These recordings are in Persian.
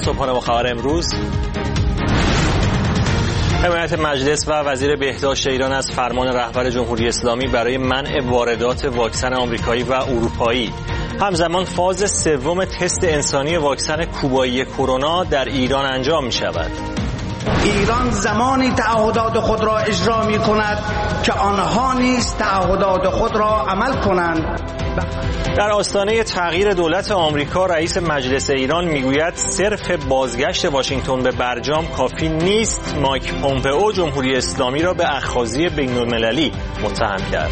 صبحانه با خبر امروز. حمایت مجلس و وزیر بهداشت ایران از فرمان رهبر جمهوری اسلامی برای منع واردات واکسن آمریکایی و اروپایی. همزمان فاز سوم تست انسانی واکسن کوبایی کرونا در ایران انجام می شود. ایران زمانی تعهدات خود را اجرا می کند که آنها نیز تعهدات خود را عمل کنند. در آستانه تغییر دولت آمریکا، رئیس مجلس ایران میگوید صرف بازگشت واشنگتن به برجام کافی نیست. مایک پومپئو جمهوری اسلامی را به اخاذی بین‌المللی متهم کرد.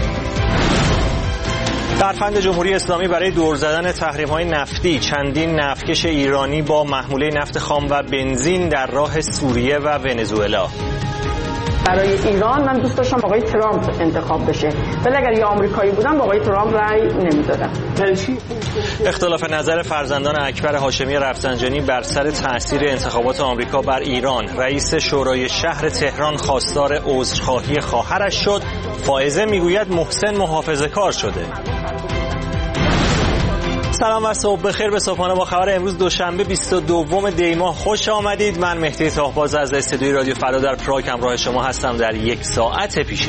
ترفند جمهوری اسلامی برای دور زدن تحریم‌های نفتی، چندین نفتکش ایرانی با محموله نفت خام و بنزین در راه سوریه و ونزوئلا. برای ایران من دوست داشتم آقای ترامپ انتخاب بشه، ولی اگر یه آمریکایی بودم با آقای ترامپ رأی نمیدادم. اختلاف نظر فرزندان اکبر هاشمی رفسنجانی بر سر تأثیر انتخابات آمریکا بر ایران. رئیس شورای شهر تهران خواستار عذرخواهی خواهرش شد. فائزه میگوید محسن محافظه‌کار شده. سلام و صبح بخیر به صبحانه با خبر امروز دوشنبه 22 دی ماه خوش آمدید. من مهدی تاهباز از استودیوی رادیو فردا در پراگ همراه شما هستم در یک ساعت پیش رو.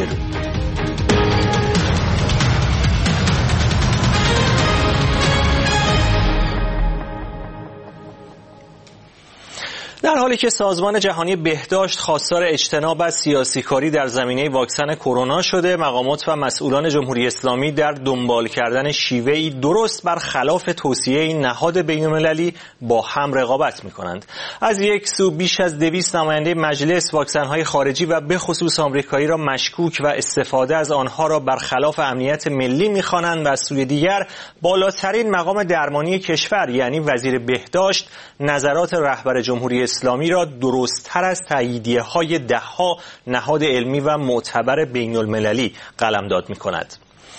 در حالی که سازمان جهانی بهداشت خواستار اجتناب از سیاسی‌کاری در زمینه واکسن کرونا شده، مقامات و مسئولان جمهوری اسلامی در دنبال کردن شیوه‌ای درست برخلاف توصیه این نهاد بین‌المللی با هم رقابت می‌کنند. از یک سو بیش از 200 نماینده مجلس واکسن‌های خارجی و به خصوص آمریکایی را مشکوک و استفاده از آنها را برخلاف امنیت ملی می‌خوانند و از سوی دیگر بالاترین مقام درمانی کشور یعنی وزیر بهداشت نظرات رهبر جمهوری اسلامی را درست‌تر از تاییدیه‌های ده‌ها نهاد علمی و معتبر بین‌المللی قلمداد می‌کند.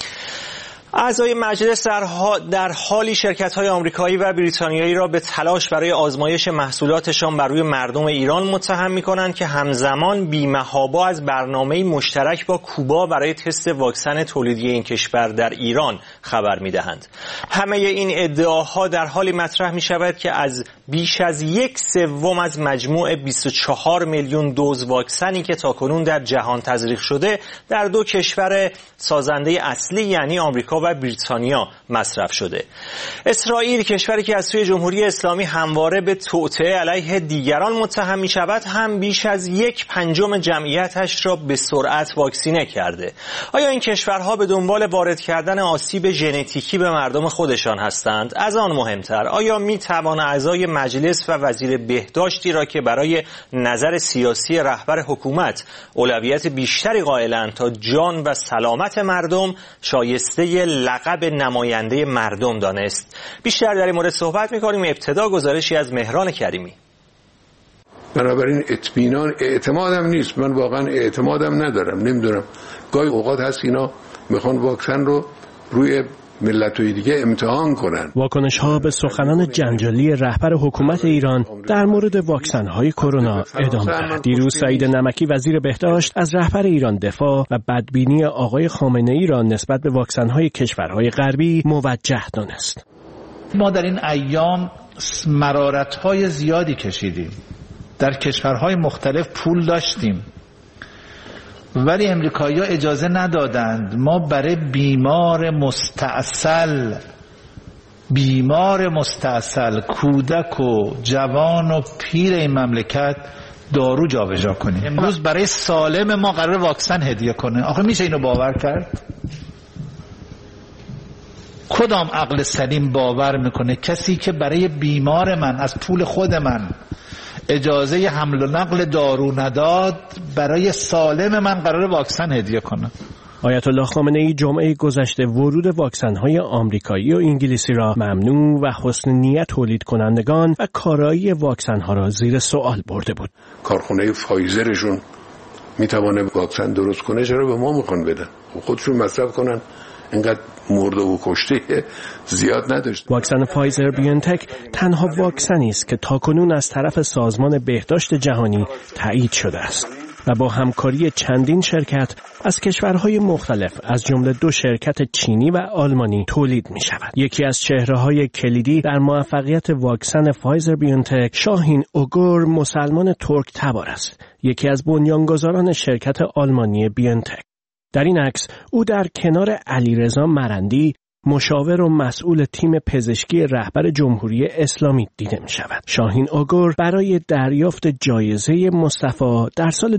اعضای مجلس در حالی شرکت‌های آمریکایی و بریتانیایی را به تلاش برای آزمایش محصولاتشان بر روی مردم ایران متهم می‌کنند که همزمان بی‌محابا از برنامه‌ای مشترک با کوبا برای تست واکسن تولیدی این کشور در ایران خبر می‌دهند. همه این ادعاها در حالی مطرح می‌شود که از بیش از 1/3 از مجموع 24 میلیون دوز واکسنی که تاکنون در جهان تزریق شده در دو کشور سازنده اصلی یعنی آمریکا و بریتانیا مصرف شده. اسرائیل، کشوری که از سوی جمهوری اسلامی همواره به توطئه علیه دیگران متهم می شود، هم بیش از 1/5 جمعیتش را به سرعت واکسینه کرده. آیا این کشورها به دنبال وارد کردن آسیب ژنتیکی به مردم خودشان هستند؟ از آن مهمتر، آیا می توان اعضای مجلس و وزیر بهداشتی را که برای نظر سیاسی رهبر حکومت اولویت بیشتری قائلند تا جان و سلامت مردم شایسته لقب نماینده مردم دانست؟ بیشتر در این مورد صحبت می‌کنیم. ابتدا گزارشی از مهران کریمی. بنابراین اطمینان اعتمادم نیست، من واقعا اعتمادم ندارم. نمیدونم، گاهی اوقات هست اینا میخوان واکسن رو روی ملت‌های دیگه امتحان کنن. واکنش‌ها به سخنان جنجالی رهبر حکومت ایران در مورد واکسن‌های کرونا ادامه دارد. دیروز سعید نمکی وزیر بهداشت از رهبر ایران دفاع و بدبینی آقای خامنه‌ای را نسبت به واکسن‌های کشورهای غربی موجه دانست. ما در این ایام مرارت‌های زیادی کشیدیم. در کشورهای مختلف پول داشتیم. ولی امریکایی‌ها اجازه ندادند ما برای بیمار مستعصل کودک و جوان و پیر این مملکت دارو جابجا کنیم. امروز برای سالم ما قرار واکسن هدیه کنه. آخه میشه اینو باور کرد؟ کدام عقل سلیم باور میکنه کسی که برای بیمار من از پول خود من اجازه حمل و نقل دارو نداد برای سالم من قرار واکسن هدیه کنه؟ آیت الله خامنه‌ای جمعه گذشته ورود واکسن‌های آمریکایی و انگلیسی را ممنوع و حسن نیت تولید کنندگان و کارایی واکسن‌ها را زیر سوال برده بود. کارخانه فایزرشون میتونه واکسن درست کنه، چرا به ما میخوان بدن؟ خودشون مصرف کنن. اینقدر مرده و کشته زیاد نداشت. واکسن فایزر بیونتک تنها واکسنی است که تاکنون از طرف سازمان بهداشت جهانی تایید شده است. و با همکاری چندین شرکت از کشورهای مختلف از جمله 2 شرکت چینی و آلمانی تولید می شود. یکی از چهره‌های کلیدی در موفقیت واکسن فایزر بیونتک شاهین اوگور مسلمان ترک تبار است، یکی از بنیانگذاران شرکت آلمانی بیونتک. در این عکس او در کنار علیرضا مرندی، مشاور و مسئول تیم پزشکی رهبر جمهوری اسلامی دیده می شود. شاهین اوگور برای دریافت جایزه مصطفی در سال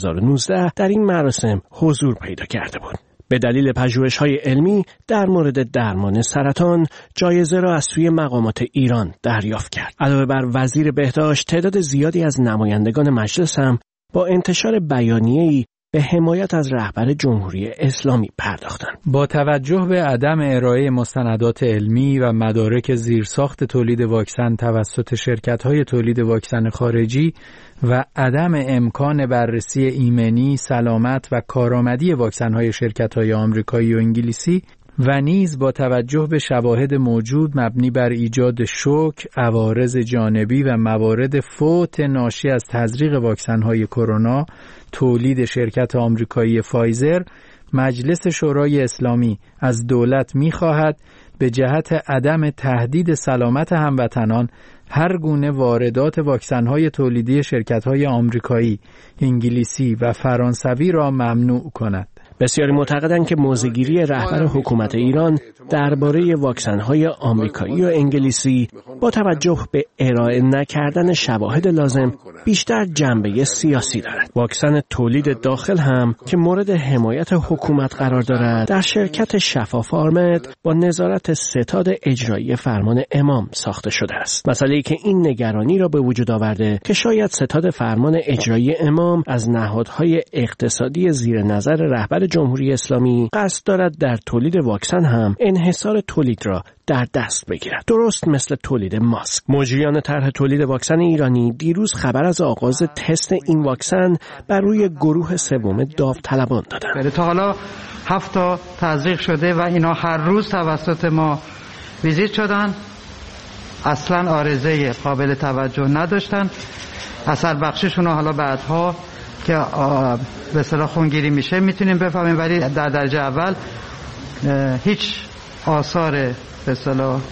2019 در این مراسم حضور پیدا کرده بود. به دلیل پژوهش‌های علمی در مورد درمان سرطان، جایزه را از سوی مقامات ایران دریافت کرد. علاوه بر وزیر بهداشت، تعداد زیادی از نمایندگان مجلس هم با انتشار بیانیه‌ای به حمایت از رهبر جمهوری اسلامی پرداختند. با توجه به عدم ارائه مستندات علمی و مدارک زیرساخت تولید واکسن توسط شرکت‌های تولید واکسن خارجی و عدم امکان بررسی ایمنی، سلامت و کارآمدی واکسن‌های شرکت‌های آمریکایی و انگلیسی و نیز با توجه به شواهد موجود مبنی بر ایجاد شوک، عوارض جانبی و موارد فوت ناشی از تزریق واکسن‌های کرونا تولید شرکت آمریکایی فایزر، مجلس شورای اسلامی از دولت می‌خواهد به جهت عدم تهدید سلامت هموطنان هر گونه واردات واکسن‌های تولیدی شرکت‌های آمریکایی، انگلیسی و فرانسوی را ممنوع کند. بسیاری معتقدند که موضع‌گیری رهبر حکومت ایران درباره واکسن‌های آمریکایی و انگلیسی با توجه به ارائه نکردن شواهد لازم بیشتر جنبه سیاسی دارد. واکسن تولید داخل هم که مورد حمایت حکومت قرار دارد، در شرکت شفا فارمد با نظارت ستاد اجرایی فرمان امام ساخته شده است. مسئله‌ای که این نگرانی را به وجود آورده که شاید ستاد فرمان اجرایی امام از نهادهای اقتصادی زیر نظر رهبر جمهوری اسلامی قصد دارد در تولید واکسن هم انحصار تولید را در دست بگیرد، درست مثل تولید ماسک. مجریان طرح تولید واکسن ایرانی دیروز خبر از آغاز تست این واکسن بر روی گروه سوم داوطلبان دادند. تا حالا 7 تا تزریق شده و اینا هر روز توسط ما ویزیت شدن، اصلا عارضه قابل توجه نداشتن. اثر بخششون حالا بعدها که به اصطلاح خونگیری میشه میتونیم بفهمیم، ولی در درجه اول هیچ آثار به اصطلاح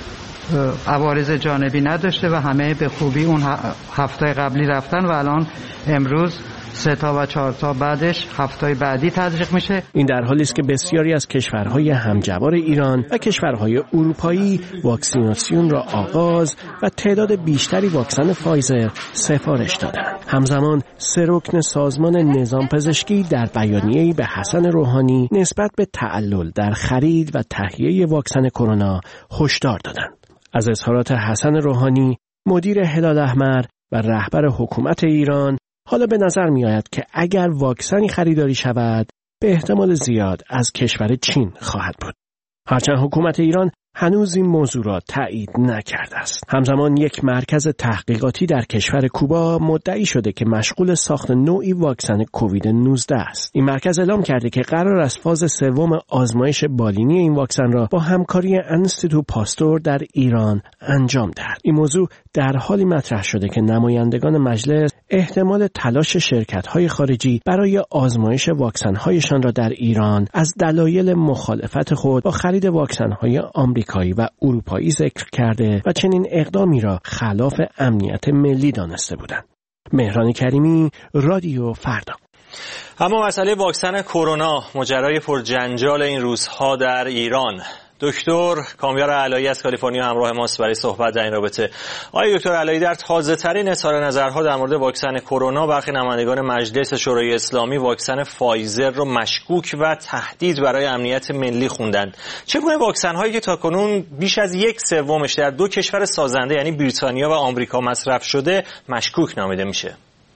عوارض جانبی نداشته و همه به خوبی اون هفته قبلی رفتن و الان امروز 3 تا و 4 تا بعدش هفته بعدی تزریق میشه. این در حالی است که بسیاری از کشورهای همجوار ایران و کشورهای اروپایی واکسیناسیون را آغاز و تعداد بیشتری واکسن فایزر سفارش دادند. همزمان 3 رکن سازمان نظام پزشکی در بیانیه‌ای به حسن روحانی نسبت به تعلل در خرید و تهیه واکسن کرونا هشدار دادند. از اظهارات حسن روحانی، مدیر هلال احمر و رهبر حکومت ایران، حالا به نظر می آید که اگر واکسنی خریداری شود، به احتمال زیاد از کشور چین خواهد بود. هرچند حکومت ایران هنوز این موضوع را تایید نکرده است. همزمان یک مرکز تحقیقاتی در کشور کوبا مدعی شده که مشغول ساخت نوعی واکسن کووید 19 است. این مرکز اعلام کرده که قرار است فاز 3 آزمایش بالینی این واکسن را با همکاری انستیتو پاستور در ایران انجام دهد. این موضوع در حالی مطرح شده که نمایندگان مجلس احتمال تلاش شرکت‌های خارجی برای آزمایش واکسن‌هایشان را در ایران از دلایل مخالفت خود با خرید واکسن‌های آمریکایی و اروپایی ذکر کرده و چنین اقدامی را خلاف امنیت ملی دانسته بودند. مهران کریمی، رادیو فردا. اما مسئله واکسن کرونا، ماجرای پرجنجال این روزها در ایران. دکتر کامیار علایی از کالیفرنیا همراه ماست برای صحبت در این رابطه. آقای دکتر علایی، در تازه‌ترین اظهار نظرها در مورد واکسن کرونا، برخی نمایندگان مجلس شورای اسلامی واکسن فایزر رو مشکوک و تهدید برای امنیت ملی خوندند. چگونه واکسن‌هایی که تاکنون بیش از 1/3 در 2 کشور سازنده یعنی بریتانیا و آمریکا مصرف شده مشکوک نامیده میشه؟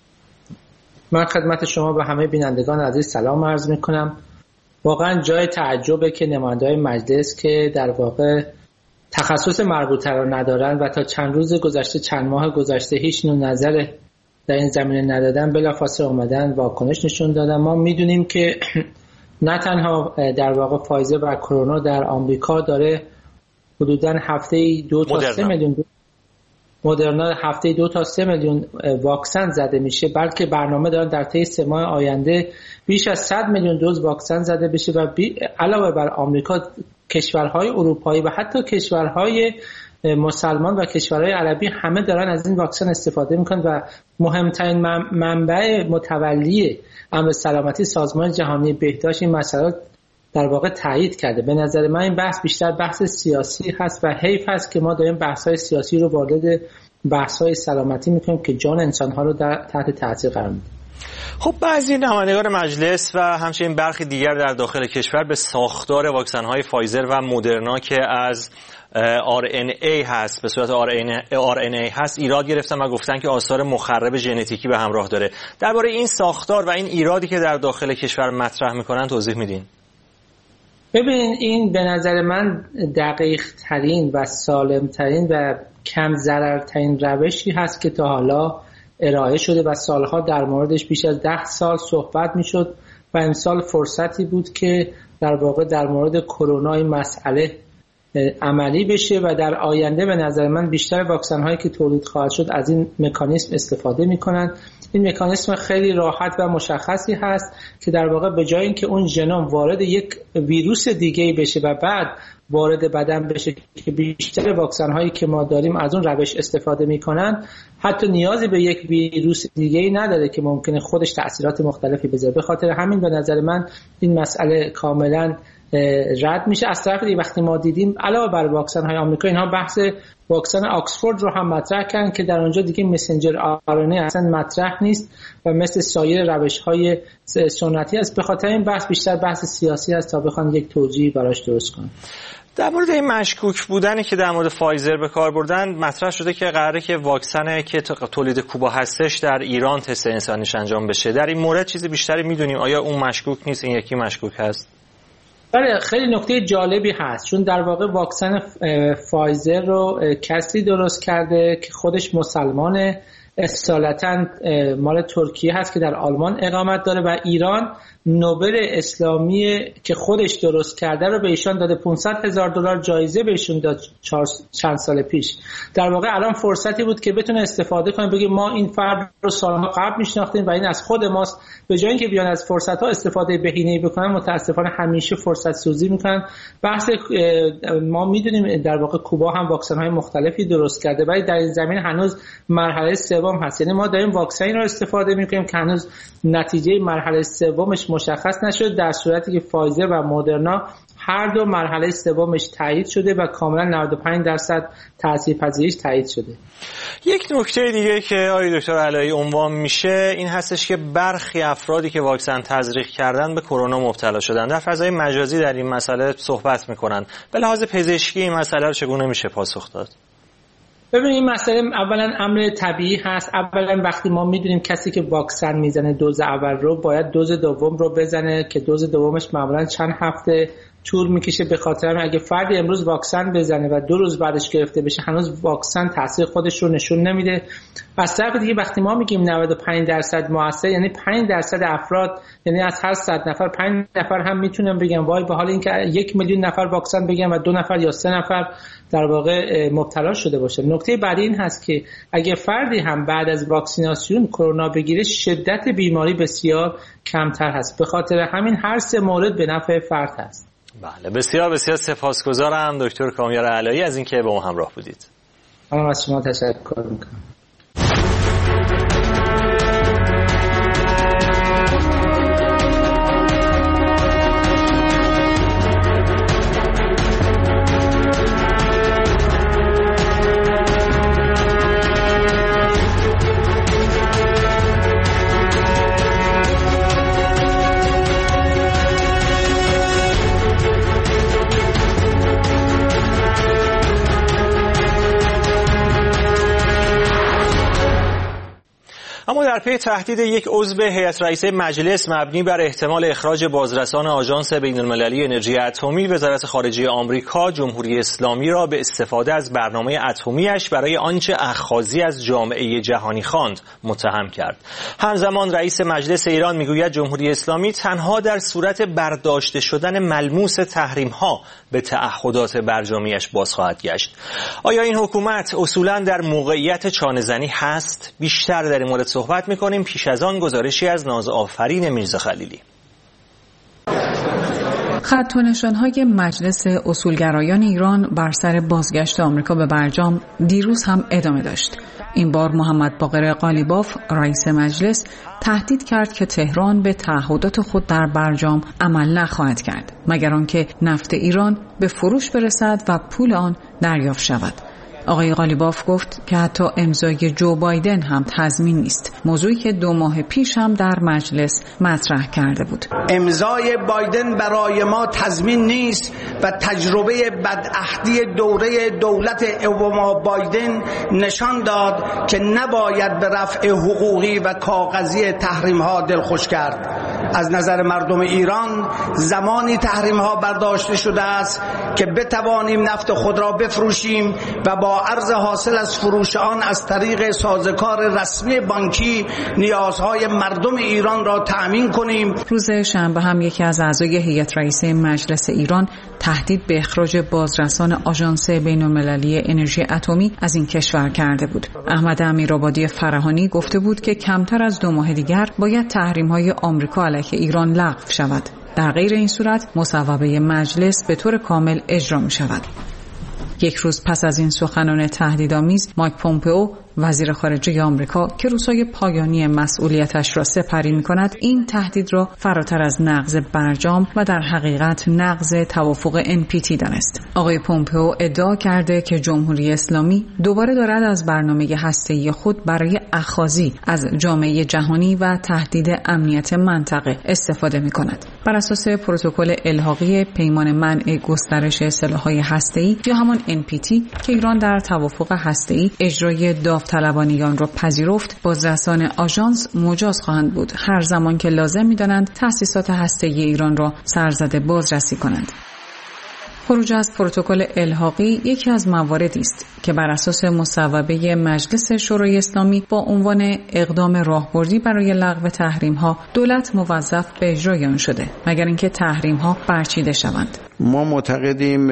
من خدمت شما و همه بینندگان عزیز سلام عرض می‌کنم. واقعا جای تعجبه که نماینده‌های مجلس که در واقع تخصص مربوطه را ندارن و تا چند روز گذشته، چند ماه گذشته هیچ نوع نظر در این زمینه ندادن، بلافاصله اومدن واکنش نشون دادن. ما میدونیم که نه تنها در واقع فایزر و کرونا در آمریکا داره حدوداً هفته‌ای 2 تا 3 میلیون مدرنا هفته 2 تا 3 میلیون واکسن زده میشه، بلکه برنامه دارن در طی 3 ماه آینده بیش از 100 میلیون دوز واکسن زده بشه و علاوه بر آمریکا کشورهای اروپایی و حتی کشورهای مسلمان و کشورهای عربی همه دارن از این واکسن استفاده میکنن و مهمترین منبع متولی امر سلامتی سازمان جهانی بهداشت این مسئله در واقع تایید کرده. به نظر من این بحث بیشتر بحث سیاسی هست و حیف هست که ما داریم بحث‌های سیاسی رو وارد بحث‌های سلامتی میکنیم که جان انسان‌ها رو تحت تاثیر قرار میده. خب بعضی نمایندگان مجلس و همچنین برخی دیگر در داخل کشور به ساختار واکسن‌های فایزر و مدرنا که از RNA هست به صورت RNA هست ایراد گرفتن و گفتن که آثار مخرب ژنتیکی به همراه داره. درباره این ساختار و این ایرادی که در داخل کشور مطرح میکنن توضیح میدین؟ ببین این به نظر من دقیق ترین و سالم ترین و کم ضرر ترین روشی هست که تا حالا ارائه شده و سالها در موردش بیش از 10 سال صحبت میشد و امسال فرصتی بود که در واقع در مورد کرونا این مسئله عملی بشه و در آینده به نظر من بیشتر واکسن هایی که تولید خواهد شد از این مکانیزم استفاده میکنن. این مکانیزم خیلی راحت و مشخصی هست که در واقع به جای اینکه اون ژنوم وارد یک ویروس دیگه بشه و بعد وارد بدن بشه که بیشتر واکسن هایی که ما داریم از اون روش استفاده میکنن، حتی نیازی به یک ویروس دیگه نداره که ممکنه خودش تأثیرات مختلفی بذاره. به خاطر همین به نظر من این مسئله کاملا رد میشه. از طرف دیگه وقتی ما دیدیم علاوه بر واکسن های آمریکا اینها بحث واکسن آکسفورد رو هم مطرح کردن که در اونجا دیگه مسنجر آرنه اصلا مطرح نیست و مثل سایر روش های سنتی است. به خاطر این بحث بیشتر بحث سیاسی است تا بخوان یک توجیه براش درست کنن. در مورد این مشکوک بودنی که در مورد فایزر به کار بردن مطرح شده که قراره که واکسن که تولید کوبا هستش در ایران تست انسانیش انجام بشه. در این مورد چیزی بیشتری میدونیم؟ آیا اون مشکوک نیست، این یکی مشکوک هست؟ بله خیلی نکته جالبی هست، چون در واقع واکسن فایزر رو کسی درست کرده که خودش مسلمانه، اصالتا مال ترکیه هست که در آلمان اقامت داره و ایران نوبل اسلامی که خودش درست کرده رو به ایشان داده، $500,000 جایزه بهشون داد چند سال پیش. در واقع الان فرصتی بود که بتونه استفاده کنه، بگه ما این فرد رو سالها قبل میشناختیم و این از خود ماست. به جای اینکه بیان از فرصت‌ها استفاده بهینه‌ای بکنن متاسفانه همیشه فرصت سوزی میکنن. بحث ما میدونیم در واقع کوبا هم واکسن‌های مختلفی درست کرده ولی در این زمین هنوز مرحله سوم هست، یعنی ما داریم واکسن رو استفاده میکنیم که هنوز نتیجه مرحله سومش مشخص نشد، در صورتی که فایزر و مدرنا هر دو مرحله سومش تایید شده و کاملا 95% تاثیرپذیریش تایید شده. یک نکته دیگه که آقای دکتر علایی عنوان میشه این هستش که برخی افرادی که واکسن تزریق کردن به کرونا مبتلا شدن. در فضای مجازی در این مسئله صحبت میکنن. به لحاظ پزشکی این مسئله رو چگونه میشه پاسخ داد؟ ببین این مسئله اولا امر طبیعی هست. اولا وقتی ما میدونیم کسی که واکسن میزنه دوز اول رو باید دوز دوم رو بزنه که دوز دومش معمولا چند هفته طول میکشه. به خاطر همین اگه فردی امروز واکسن بزنه و 2 روز بعدش گرفته بشه هنوز واکسن تاثیر خودش رو نشون نمیده. از طرف دیگه وقتی ما میگیم 95% موثر یعنی 5% افراد، یعنی از هر 100 نفر 5 نفر هم میتونن بگن وای به حال اینکه 1 میلیون نفر واکسن بگن و 2 نفر یا 3 نفر در واقع مبتلا شده باشه. نکته بعدی این هست که اگه فردی هم بعد از واکسیناسیون کرونا بگیره شدت بیماری بسیار کمتر هست. به خاطر همین هر 3 مورد به نفع فرد هست. بله بسیار بسیار سپاسگزارم دکتر کامیار علایی از اینکه با ما همراه بودید. من از شما تشکر میکنم. اما در پی تهدید یک عضو هیئت رئیسه مجلس مبنی بر احتمال اخراج بازرسان آژانس بین‌المللی انرژی اتمی، وزارت خارجه آمریکا جمهوری اسلامی را به استفاده از برنامه اتمی‌اش برای آنچه اخاذی از جامعه جهانی خواند متهم کرد. همزمان رئیس مجلس ایران میگوید جمهوری اسلامی تنها در صورت برداشته شدن ملموس تحریم‌ها به تعهدات برجامیش باز خواهد گشت. آیا این حکومت اصولاً در موقعیت چانه‌زنی هست؟ بیشتر در این مورد صحبت می‌کنیم. پیش از آن گزارشی از نازآفرین میرزا خلیلی. خط و نشان‌های مجلس اصولگرایان ایران بر سر بازگشت آمریکا به برجام دیروز هم ادامه داشت. این بار محمد باقر قالیباف رئیس مجلس تهدید کرد که تهران به تعهدات خود در برجام عمل نخواهد کرد مگر آنکه نفت ایران به فروش برسد و پول آن دریافت شود. آقای قالیباف گفت که حتی امضای جو بایدن هم تضمین نیست، موضوعی که 2 ماه پیش هم در مجلس مطرح کرده بود. امضای بایدن برای ما تضمین نیست و تجربه بدعهدی دوره دولت اوباما بایدن نشان داد که نباید به رفع حقوقی و کاغذی تحریم ها دلخوش کرد. از نظر مردم ایران زمانی تحریم ها برداشته شده است که بتوانیم نفت خود را بفروشیم و با ارز حاصل از فروش آن از طریق سازوکار رسمی بانکی نیازهای مردم ایران را تأمین کنیم. روز شنبه هم یکی از اعضای هیئت رئیسه مجلس ایران تهدید به اخراج بازرسان آژانس بین‌المللی انرژی اتمی از این کشور کرده بود. احمد امیرآبادی فراهانی گفته بود که کمتر از 2 ماه دیگر باید تحریم‌های آمریکا علیه ایران لغو شود. در غیر این صورت مصوبه مجلس به طور کامل اجرا می شود. یک روز پس از این سخنان تهدیدآمیز، مایک پومپئو وزیر خارجه آمریکا که روزهای پایانی مسئولیتش را سپری می‌کند، این تهدید را فراتر از نقض برجام و در حقیقت نقض توافق NPT دانست. آقای پومپئو ادعا کرده که جمهوری اسلامی دوباره دارد از برنامه هسته‌ای خود برای اخاذی از جامعه جهانی و تهدید امنیت منطقه استفاده می‌کند. بر اساس پروتکل الحاقی پیمان منع گسترش سلاح‌های هسته‌ای یا همان NPT که ایران در توافق هسته‌ای اجرای داوطلبانیان را پذیرفت، بازرسان آژانس مجاز خواهند بود هر زمان که لازم می‌دانند تأسیسات هسته‌ای ایران را سرزده بازرسی کنند. خروج از پروتکل الحاقی یکی از مواردی است که بر اساس مصوبه مجلس شورای اسلامی با عنوان اقدام راهبردی برای لغو تحریم‌ها دولت موظف به اجرای آن شده، مگر اینکه تحریم‌ها برچیده شوند. ما معتقدیم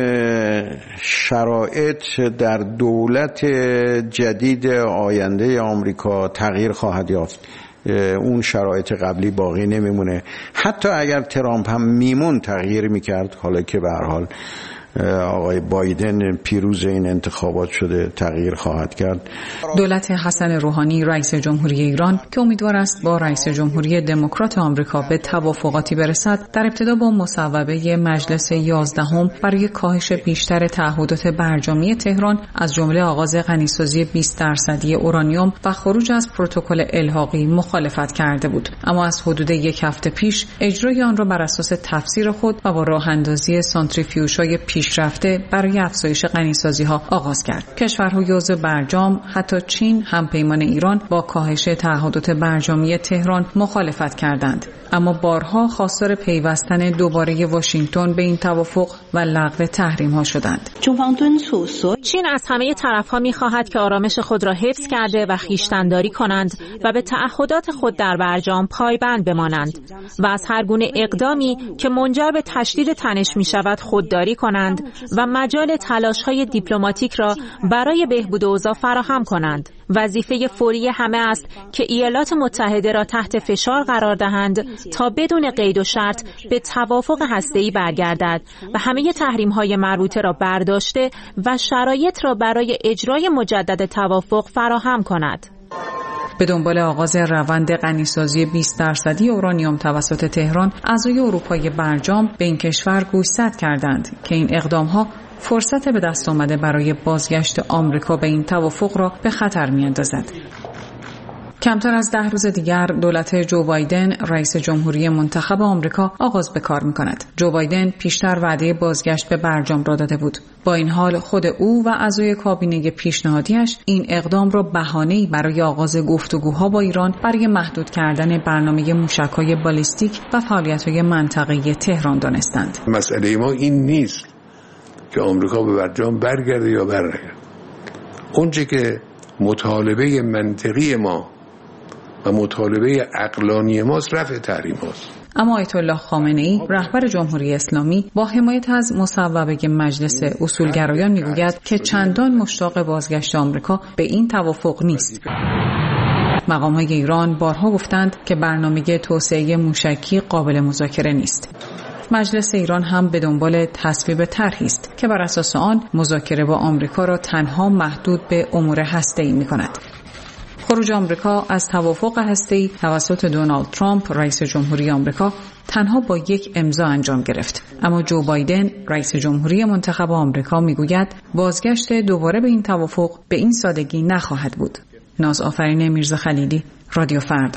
شرایط در دولت جدید آینده آمریکا تغییر خواهد یافت. اون شرایط قبلی باقی نمیمونه. حتی اگر ترامپ هم میمون تغییر میکرد، حالا که به هر حال آقای بایدن پیروز این انتخابات شده، تغییر خواهد کرد. دولت حسن روحانی رئیس جمهوری ایران که امیدوار است با رئیس جمهوری دموکرات آمریکا به توافقاتی برسد، در ابتدا با مصوبه مجلس 11 برای کاهش بیشتر تعهدات برجامی تهران از جمله آغاز غنیسازی 20% اورانیوم و خروج از پروتکل الحاقی مخالفت کرده بود، اما از حدود 1 هفته پیش اجرای آن را بر اساس تفسیر خود و با راه اندازی سانتریفیوژهای پیشرفته برای افزایش غنیسازی‌ها آغاز کرد. کشورهای عضو برجام حتی چین هم پیمان ایران با کاهش تعهدات برجامی تهران مخالفت کردند، اما بارها خواستار پیوستن دوباره واشنگتن به این توافق و لغو تحریم‌ها شدند. چین از همه طرف‌ها می‌خواهد که آرامش خود را حفظ کرده و خویشتن‌داری کنند و به تعهدات خود در برجام پایبند بمانند و از هر گونه اقدامی که منجر به تشدید تنش می‌شود خودداری کنند و مجال تلاش‌های دیپلماتیک را برای بهبود اوضاع فراهم کنند. وظیفه فوری همه است که ایالات متحده را تحت فشار قرار دهند تا بدون قید و شرط به توافق هسته‌ای برگردد و همه تحریم‌های مربوطه را برداشته و شرایط را برای اجرای مجدد توافق فراهم کند. به دنبال آغاز روند غنیسازی 20% اورانیوم توسط تهران، اعضای اروپای برجام به این کشور گوشزد کردند که این اقدام‌ها فرصت به دست آمده برای بازگشت آمریکا به این توافق را به خطر می‌اندازد. کمتر از 10 روز دیگر دولت جو بایدن رئیس جمهوری منتخب آمریکا آغاز به کار می‌کند. جو بایدن پیشتر وعده بازگشت به برجام را داده بود. با این حال خود او و اعضای کابینه پیشنهادیش این اقدام را بهانه‌ای برای آغاز گفتگوها با ایران برای محدود کردن برنامه موشک‌های بالیستیک و فعالیت‌های منطقه‌ای تهران دانستند. مسئله ما این نیست که آمریکا به برجام برگرده یا برنگرده. اونچه که مطالبه منطقی ما و مطالبه عقلانی ماست رفع تحریم هاست. اما آیت الله خامنه‌ای رهبر جمهوری اسلامی با حمایت از مصوبه مجلس اصولگرایان میگوید که چندان مشتاق بازگشت آمریکا به این توافق نیست. مقام‌های ایران بارها گفتند که برنامه توسعه موشکی قابل مذاکره نیست. مجلس ایران هم به دنبال تصویب طرحی است که بر اساس آن مذاکره با آمریکا را تنها محدود به امور هسته‌ای می‌کند. خروج آمریکا از توافق هسته‌ای توسط دونالد ترامپ رئیس جمهوری آمریکا تنها با یک امضا انجام گرفت. اما جو بایدن رئیس جمهوری منتخب آمریکا میگوید بازگشت دوباره به این توافق به این سادگی نخواهد بود. ناز آفرین میرزا خلیلی، رادیو فردا.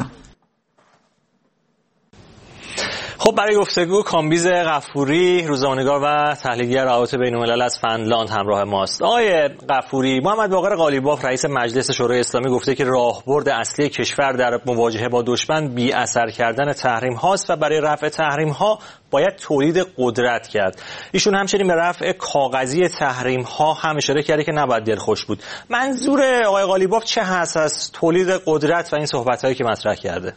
خب برای گفتگو کامبیز غفوری، روزنامه‌نگار و تحلیلگر روابط بین‌الملل از فنلاند همراه ماست. آقای غفوری، محمد باقر قالیباف رئیس مجلس شورای اسلامی گفته که راهبرد اصلی کشور در مواجهه با دشمن بی اثر کردن تحریم هاست و برای رفع تحریم ها باید تولید قدرت کرد. ایشون همچنین به رفع کاغذی تحریم ها هم اشاره کرده که نباید دلخوش بود. منظور آقای قالیباف چه هست از تولید قدرت و این صحبت‌هایی که مطرح کرده؟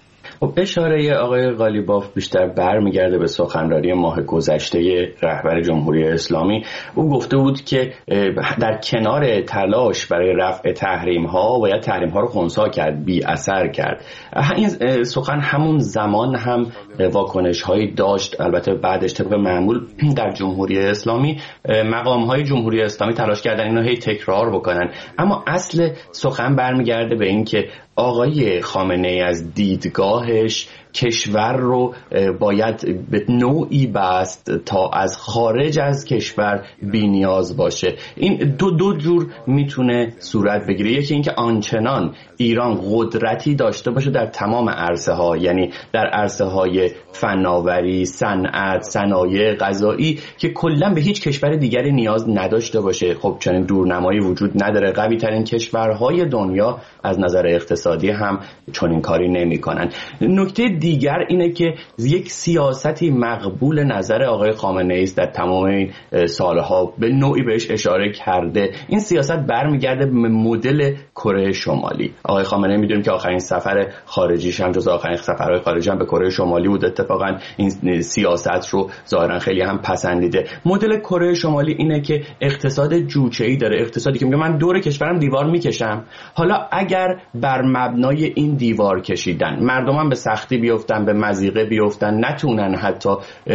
خب اشاره آقای قالیباف بیشتر برمیگرده به سخنرانی ماه گذشته رهبر جمهوری اسلامی. او گفته بود که در کنار تلاش برای رفع تحریم ها باید تحریم ها رو خنثی کرد، بی اثر کرد. این سخن همون زمان هم واکنش هایی داشت. البته بعدش طبق معمول در جمهوری اسلامی مقام های جمهوری اسلامی تلاش کردن اینو هی تکرار بکنن، اما اصل سخن برمیگرده به این که آقای خامنه‌ای از دیدگاهش کشور رو باید به نوعی بست تا از خارج از کشور بی‌نیاز باشه. این دو جور میتونه صورت بگیره. یکی اینکه آنچنان ایران قدرتی داشته باشه در تمام عرصه ها، یعنی در عرصه های فناوری، صنعت، صنایع غذایی، که کلا به هیچ کشور دیگری نیاز نداشته باشه. خب چنین دورنمایی وجود نداره. قوی ترین کشورهای دنیا از نظر اقتصادی هم چنین کاری نمی‌کنن. نکته دیگر اینه که یک سیاستی مقبول نظر آقای خامنه‌ای است در تمام این سالها، به نوعی بهش اشاره کرده. این سیاست برمیگرده به مدل کره شمالی. آقای خامنه‌ای میدونیم که آخرین سفر خارجیش هم جز آخرین سفرهای خارجی هم به کره شمالی بود. اتفاقا این سیاست رو ظاهرا خیلی هم پسندیده. مدل کره شمالی اینه که اقتصاد جوچه‌ای داره، اقتصادی که میگه من دور کشورم دیوار میکشم، حالا اگر بر مبنای این دیوار کشیدن مردمان به سختی بیفتن، به مضیقه بیفتن، نتونن حتی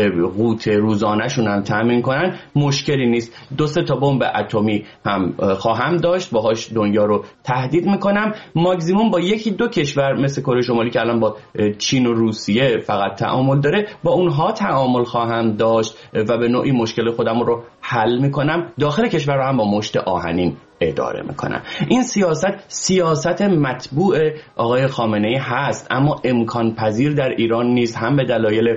قوت روزانه‌شون هم تامین کنن، مشکلی نیست. 2-3 تا بمب اتمی هم خواهم داشت، باهاش دنیا رو تهدید میکنم. ماکسیموم با 1-2 کشور مثل کره شمالی که الان با چین و روسیه فقط تعامل داره، با اونها تعامل خواهم داشت و به نوعی مشکل خودم رو حل میکنم. داخل کشور رو هم با مشت آهنین اداره میکنم. این سیاست مطبوع آقای خامنه‌ای هست، اما امکان پذیر در ایران نیست، هم به دلایل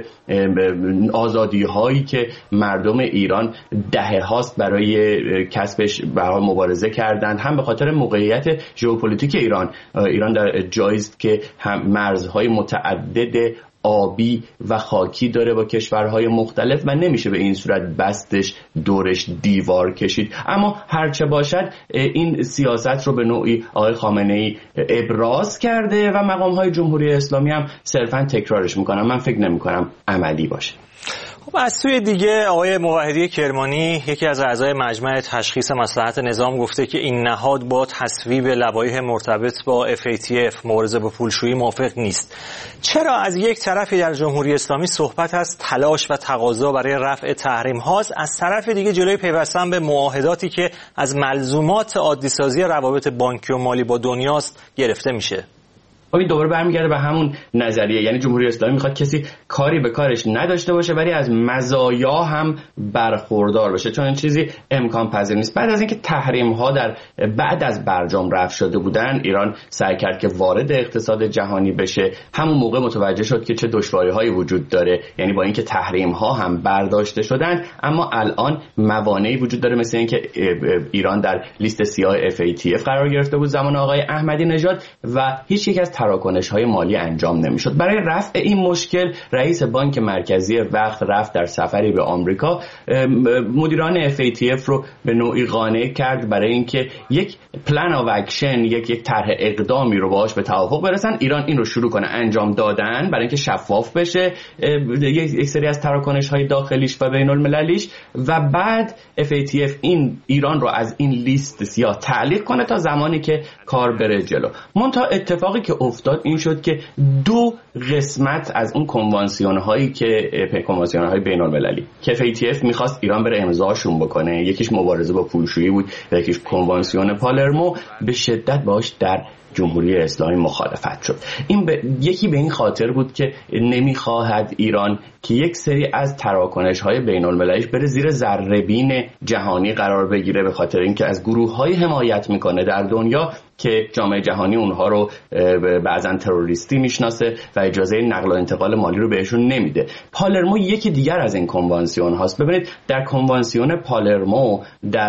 آزادی هایی که مردم ایران دهه هاست برای کسبش برای مبارزه کردند، هم به خاطر موقعیت ژئوپلیتیک ایران در جایی است که هم مرزهای متعدد آبی و خاکی داره با کشورهای مختلف و نمیشه به این صورت بستش دورش دیوار کشید. اما هرچه باشد این سیاست رو به نوعی آقای خامنه‌ای ابراز کرده و مقام‌های جمهوری اسلامی هم صرفاً تکرارش میکنن. من فکر نمی‌کنم عملی باشه. خب از سوی دیگه آقای موحدی کرمانی، یکی از اعضای مجمع تشخیص مصلحت نظام، گفته که این نهاد با تصویب لوایح مرتبط با FATF مبارزه با پولشویی موافق نیست. چرا از یک طرفی در جمهوری اسلامی صحبت از تلاش و تقاضا برای رفع تحریم هاست، از طرف دیگه جلوی پیوستن به معاهداتی که از ملزومات عادی سازی روابط بانکی و مالی با دنیاست گرفته میشه؟ این دوباره برمیگرده به همون نظریه، یعنی جمهوری اسلامی میخواد کسی کاری به کارش نداشته باشه ولی از مزایا هم برخوردار بشه، چون این چیزی امکان پذیر نیست. بعد از اینکه تحریم ها بعد از برجام رفع شده بودن، ایران سعی کرد که وارد اقتصاد جهانی بشه. همون موقع متوجه شد که چه دشواری‌هایی وجود داره، یعنی با اینکه تحریم ها هم برداشته شدن اما الان موانعی وجود داره، مثل اینکه ایران در لیست سیاه FATF قرار گرفته بود زمان آقای احمدی نژاد و هیچ یک از تراکنش‌های مالی انجام نمی‌شد. برای رفع این مشکل رئیس بانک مرکزی وقت رفت در سفری به آمریکا، مدیران FATF رو به نوعی قانع کرد برای اینکه یک پلان آف اکشن، یک طرح اقدامی رو باهاش به توافق برسن. ایران این رو شروع کنه انجام دادن برای اینکه شفاف بشه یک سری از تراکنش‌های داخلیش و بین‌المللیش، و بعد FATF این ایران رو از این لیست سیاه تعلیق کنه تا زمانی که کار بره جلو. منتها اتفاقی که افتاد این شد که دو قسمت از اون کنوانسیون‌های بین‌المللی که FATF می‌خواست ایران بره امضاشون بکنه، یکیش مبارزه با پولشویی بود و یکیش کنوانسیون پالرمو، به شدت باهاش در جمهوری اسلامی مخالفت شد. یکی به این خاطر بود که نمیخواهد ایران که یک سری از تراکنش‌های بین‌المللیش بره زیر ذره‌بین جهانی قرار بگیره، به خاطر اینکه از گروه‌های حمایت میکنه در دنیا که جامعه جهانی اونها رو بعضن تروریستی میشناسه و اجازه نقل و انتقال مالی رو بهشون نمیده. پالرمو یکی دیگر از این کنوانسیون هاست. ببینید در کنوانسیون پالرمو در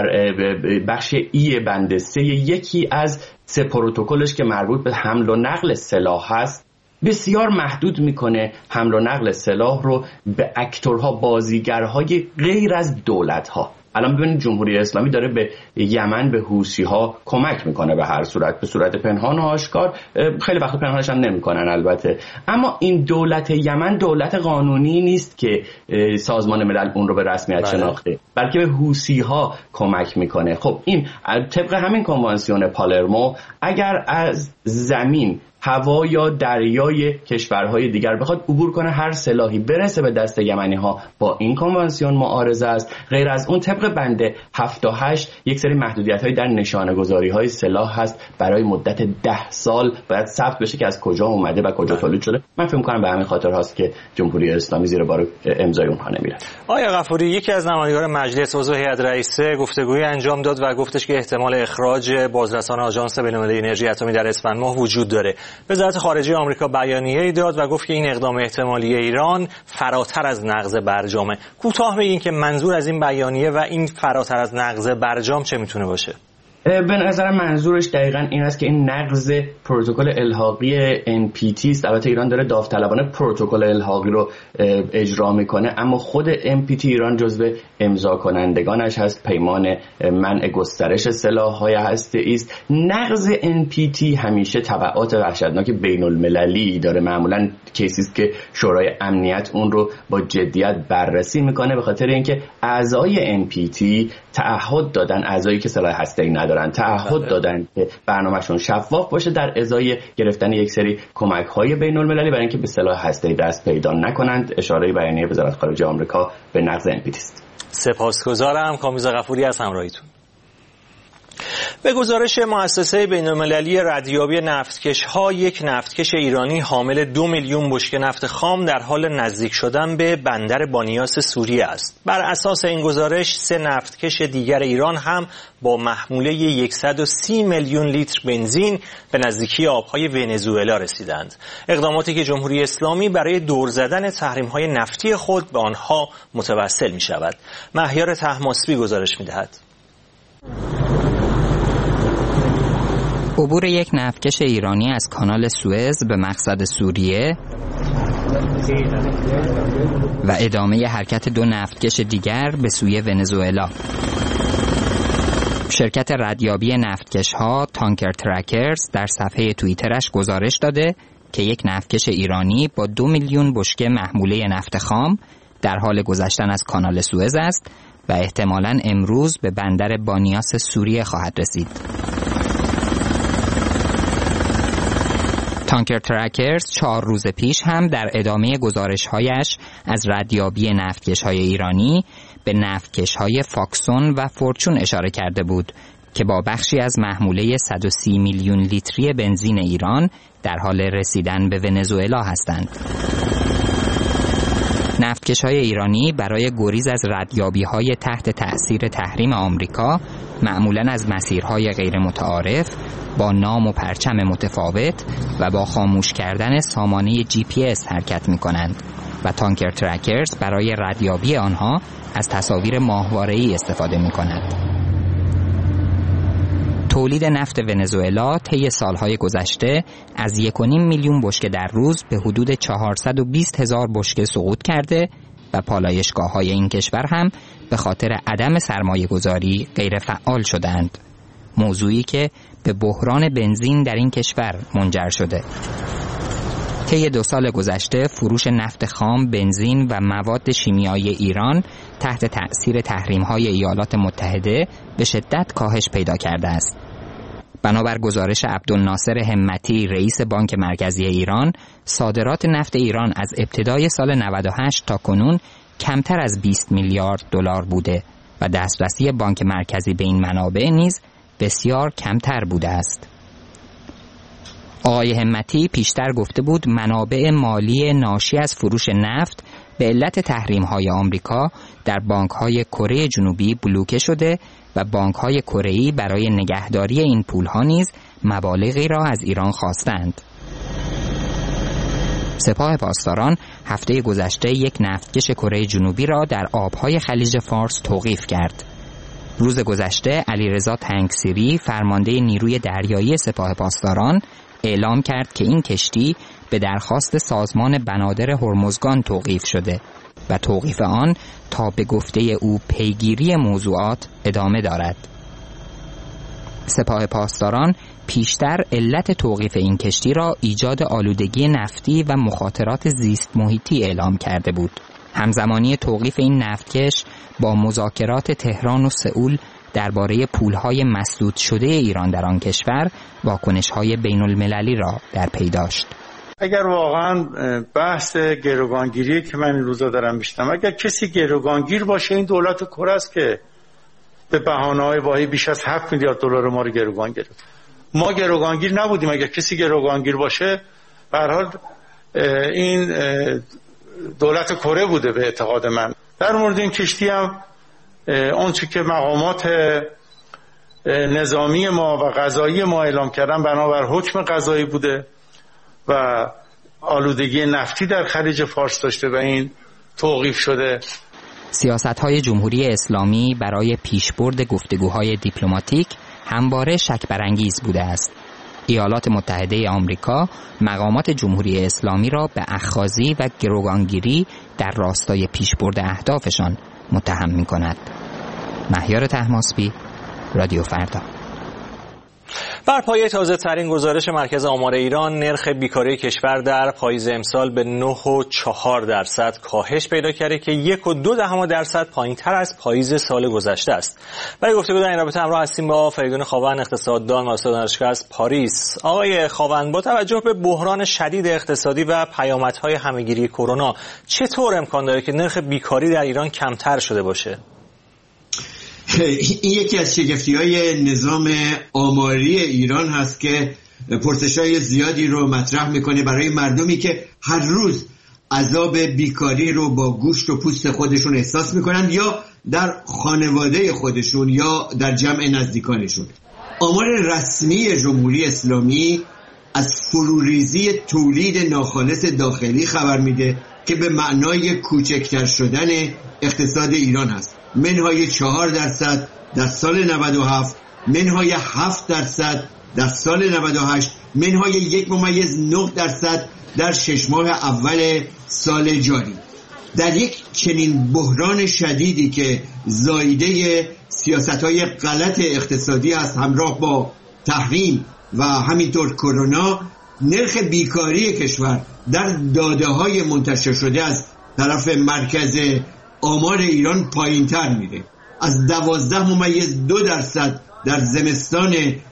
بخش ای بند 3 یکی از 3 پروتکلش که مربوط به حمل و نقل سلاح هست بسیار محدود میکنه حمل و نقل سلاح رو به اکتورها، بازیگرهای غیر از دولت‌ها. الان ببینید جمهوری اسلامی داره به یمن، به حوثی‌ها کمک میکنه به هر صورت، به صورت پنهان و آشکار، خیلی وقت پنهانش هم نمیکنن البته. اما این دولت یمن دولت قانونی نیست که سازمان ملل اون رو به رسمیت شناخته، بلکه به حوثی‌ها کمک میکنه. خب این طبق همین کنوانسیون پالرمو اگر از زمین، هوا یا دریای کشورهای دیگر بخواد عبور کنه، هر سلاحی برسه به دست یمنی ها با این کنوانسیون معارضه است. غیر از اون طبق بند 7 تا 8 یک سری محدودیت های در نشانه گذاری های سلاح هست، برای مدت 10 سال باید ثبت بشه که از کجا اومده و کجا تولید شده. من فکر می‌کنم به همین خاطر هست که جمهوری اسلامی زیر بار امضای اونها نمیره. آقای غفوری، یکی از نمایندگان مجلس عضو هیئت رئیسه گفتگویی انجام داد و گفتش که احتمال اخراج بازرسان آژانس بین‌المللی انرژی اتمی در اسفند ماه وجود داره. وزارت خارجه آمریکا بیانیه‌ای داد و گفت که این اقدام احتمالی ایران فراتر از نقض برجامه. کوتاه بگین که منظور از این بیانیه و این فراتر از نقض برجام چه میتونه باشه؟ به نظرم منظورش دقیقاً این است که این نقض پروتکل الحاقی NPT است. البته ایران داره داوطلبانه پروتکل الحاقی رو اجرا میکنه، اما خود NPT ایران جزو امضا کنندگانش هست، پیمان منع گسترش سلاح‌های هسته‌ای است. نقض NPT همیشه تبعات وحشتناک بین‌المللی داره، معمولاً کیسی است که شورای امنیت اون رو با جدیت بررسی میکنه، به خاطر اینکه اعضای NPT تعهد دادن، اعضایی که سلاح هسته‌ای ندارن تعهد دادن که برنامه‌شون شفاف باشه در ازای گرفتن یک سری کمک‌های بین‌المللی برای اینکه به سلاح هسته‌ای دست پیدا نکنند. اشاره بیانیه وزارت خارجه آمریکا به نقض NPT است. سپاسگزارم کامیز غفوری از همراهیتون. به گزارش مؤسسه بین‌المللی ردیابی نفتکش‌ها، یک نفتکش ایرانی حامل 2 میلیون بشکه نفت خام در حال نزدیک شدن به بندر بانیاس سوریه است. بر اساس این گزارش 3 نفتکش دیگر ایران هم با محموله 130 میلیون لیتر بنزین به نزدیکی آبهای ونزوئلا رسیدند. اقداماتی که جمهوری اسلامی برای دور زدن تحریم‌های نفتی خود به آنها متوسل می‌شود. مهیار طهماسبی گزارش می‌دهد. عبور یک نفتکش ایرانی از کانال سوئز به مقصد سوریه و ادامه حرکت 2 نفتکش دیگر به سوی ونزوئلا. شرکت ردیابی نفتکش‌ها تانکر ترکرز در صفحه توییترش گزارش داده که یک نفتکش ایرانی با 2 میلیون بشکه محموله نفت خام در حال گذشتن از کانال سوئز است و احتمالاً امروز به بندر بانیاس سوریه خواهد رسید. تانکر ترکرز 4 روز پیش هم در ادامه گزارش‌هایش از ردیابی نفتکش‌های ایرانی به نفتکش‌های فاکسون و فورچون اشاره کرده بود که با بخشی از محموله 130 میلیون لیتری بنزین ایران در حال رسیدن به ونزوئلا هستند. نفتکش‌های ایرانی برای گریز از ردیابی‌های تحت تأثیر تحریم آمریکا معمولاً از مسیرهای غیر متعارف با نام و پرچم متفاوت و با خاموش کردن سامانه GPS حرکت می‌کنند و تانکر ترکرز برای ردیابی آنها از تصاویر ماهواره‌ای استفاده می‌کنند. تولید نفت ونزوئلا طی سالهای گذشته از 1.5 میلیون بشکه در روز به حدود 420,000 بشکه سقوط کرده و پالایشگاه‌های این کشور هم به خاطر عدم سرمایه‌گذاری غیر فعال شدند. موضوعی که به بحران بنزین در این کشور منجر شده. طی 2 سال گذشته فروش نفت خام، بنزین و مواد شیمیایی ایران تحت تأثیر تحریم‌های ایالات متحده به شدت کاهش پیدا کرده است. بنابر گزارش عبدالناصر همتی رئیس بانک مرکزی ایران، صادرات نفت ایران از ابتدای سال 98 تا کنون کمتر از 20 میلیارد دلار بوده و دسترسی بانک مرکزی به این منابع نیز بسیار کمتر بوده است. آقای همتی پیشتر گفته بود منابع مالی ناشی از فروش نفت به علت تحریم‌های آمریکا در بانک‌های کره جنوبی بلوکه شده و بانک‌های کره‌ای برای نگهداری این پول‌ها نیز مبالغی را از ایران خواستند. سپاه پاسداران هفته گذشته یک نفتکش کره جنوبی را در آب‌های خلیج فارس توقیف کرد. روز گذشته علیرضا تنگسیری فرمانده نیروی دریایی سپاه پاسداران اعلام کرد که این کشتی به درخواست سازمان بنادر هرمزگان توقیف شده و توقیف آن تا به گفته او پیگیری موضوعات ادامه دارد. سپاه پاسداران پیشتر علت توقیف این کشتی را ایجاد آلودگی نفتی و مخاطرات زیست محیطی اعلام کرده بود. همزمانی توقیف این نفتکش با مذاکرات تهران و سئول درباره پولهای مسدود شده ایران در آن کشور واکنش‌های بین‌المللی را در پی داشت. اگر واقعا بحث گروگانگیری که من این روزا دارم میشنم، اگر کسی گروگانگیر باشه این دولت کره است که به بهانه‌های واهی بیش از 7 میلیارد دلار ما رو گروگان گرفت. ما گروگانگیر نبودیم. اگر کسی گروگانگیر باشه به هر حال این دولت کره بوده به اعتقاد من. در مورد این کشتی هم آنچه که مقامات نظامی ما و قضایی ما اعلام کردن بنابر حکم قضایی بوده و آلودگی نفتی در خلیج فارس داشته و این توقیف شده. سیاست‌های جمهوری اسلامی برای پیشبرد گفتگوهای دیپلماتیک همواره شک برانگیز بوده است. ایالات متحده آمریکا مقامات جمهوری اسلامی را به اخاذی و گروگانگیری در راستای پیشبرد اهدافشان متهم می‌کند. مهیار طهماسبی، رادیو فردا. بر پایه تازه ترین گزارش مرکز آمار ایران، نرخ بیکاری کشور در پاییز امسال به 9.4% کاهش پیدا کرده که 1.2% پایین‌تر از پاییز سال گذشته است. برای گفتگو در این رابطه همراه هستیم با فریدون خاوند، اقتصاددان و استاد دانشگاه از پاریس. آقای خاوند، با توجه به بحران شدید اقتصادی و پیامدهای همه‌گیری کرونا، چطور امکان داره که نرخ بیکاری در ایران کمتر شده باشه؟ این یکی از شگفتی‌های نظام آماری ایران هست که پرسش‌های زیادی رو مطرح میکنه برای مردمی که هر روز عذاب بیکاری رو با گوشت و پوست خودشون احساس میکنن یا در خانواده خودشون یا در جمع نزدیکانشون. آمار رسمی جمهوری اسلامی از فروریزی تولید ناخالص داخلی خبر میده که به معنای کوچکتر شدن اقتصاد ایران هست. منهای 4% در سال 97، منهای 7% در سال 98، منهای 1.9% در 6 ماه اول سال جاری. در یک چنین بحران شدیدی که زایده سیاست‌های غلط اقتصادی است همراه با تحریم و همینطور کرونا، نرخ بیکاری کشور در داده‌های منتشر شده از طرف مرکز آمار ایران پایین‌تر میره. از 12.2% در زمستان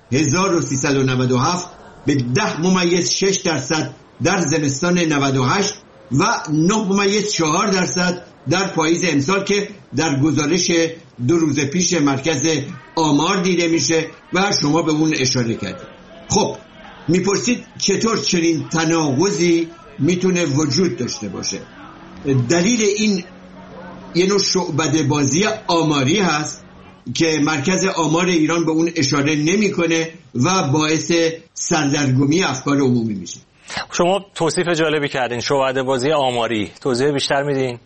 1397 به 10.6% در زمستان 98 و 9.4% در پاییز امسال که در گزارش 2 روز پیش مرکز آمار دیده میشه و شما به اون اشاره کردید. خب میپرسید چطور چنین تناقضی میتونه وجود داشته باشه؟ دلیل این یه نوع شعبده بازی آماری هست که مرکز آمار ایران به اون اشاره نمیکنه و باعث سردرگمی افکار عمومی میشه. شما توصیف جالبی کردین، شعبده بازی آماری، توضیح بیشتر میدین؟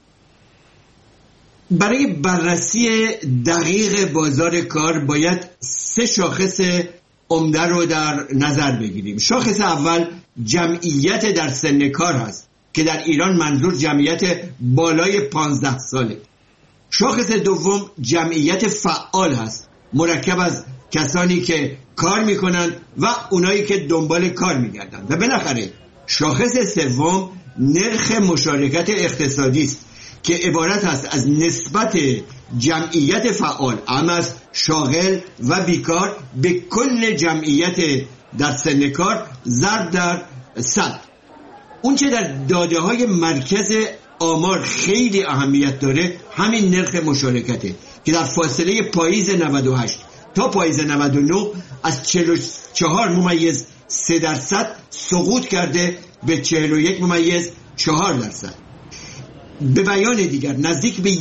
برای بررسی دقیق بازار کار باید 3 شاخص عمده رو در نظر بگیریم. شاخص اول جمعیت در سن کار هست که در ایران منظور جمعیت بالای 15 ساله. شاخص دوم جمعیت فعال هست، مرکب از کسانی که کار میکنند و اونایی که دنبال کار میگردند. و بالاخره شاخص سوم نرخ مشارکت اقتصادی است که عبارت است از نسبت جمعیت فعال اما از شاغل و بیکار به کل جمعیت در سن کار ضرب در 100. اون چه در داده های مرکز آمار خیلی اهمیت داره همین نرخ مشارکته که در فاصله پاییز 98 تا پاییز 99 از 44.3% سقوط کرده به 41.4%. به بیان دیگر نزدیک به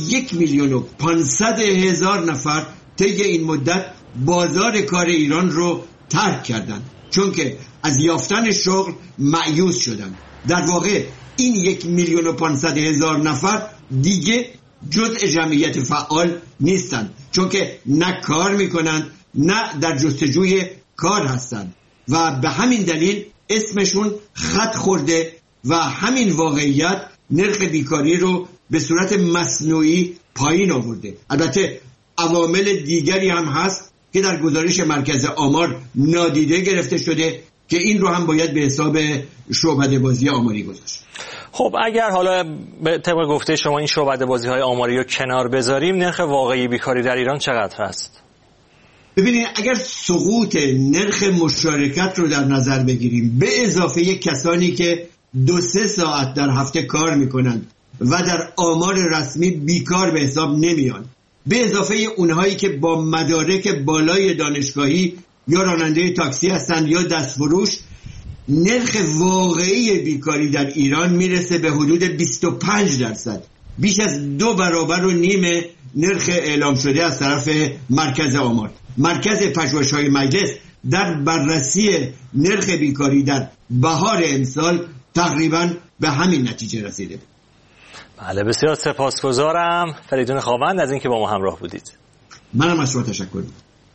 1,500,000 نفر طی این مدت بازار کار ایران رو ترک کردند چون که از یافتن شغل مایوس شدند. در واقع این 1,500,000 نفر دیگه جزء جمعیت فعال نیستند چون که نه کار میکنند نه در جستجوی کار هستند و به همین دلیل اسمشون خط خورده و همین واقعیت نرخ بیکاری رو به صورت مصنوعی پایین آورده. البته عوامل دیگری هم هست که در گزارش مرکز آمار نادیده گرفته شده که این رو هم باید به حساب شعبده بازی آماری گذاشت. خب اگر حالا به طبق گفته شما این شعبده بازی های آماری رو کنار بذاریم، نرخ واقعی بیکاری در ایران چقدر هست؟ ببینید اگر سقوط نرخ مشارکت رو در نظر بگیریم به اضافه کسانی که 2-3 ساعت در هفته کار میکنند و در آمار رسمی بیکار به حساب نمیان، به اضافه اونهایی که با مدارک بالای دانشگاهی یا راننده تاکسی هستند یا دستفروش، نرخ واقعی بیکاری در ایران میرسه به حدود 25%، بیش از 2 برابر و نیم نرخ اعلام شده از طرف مرکز آمار. مرکز پژوهش‌های مجلس در بررسی نرخ بیکاری در بهار امسال تقریباً به همین نتیجه رسیده. بله، بسیار سپاسگزارم فریدون خاوند از اینکه با ما همراه بودید. منم از شما تشکر می‌کنم.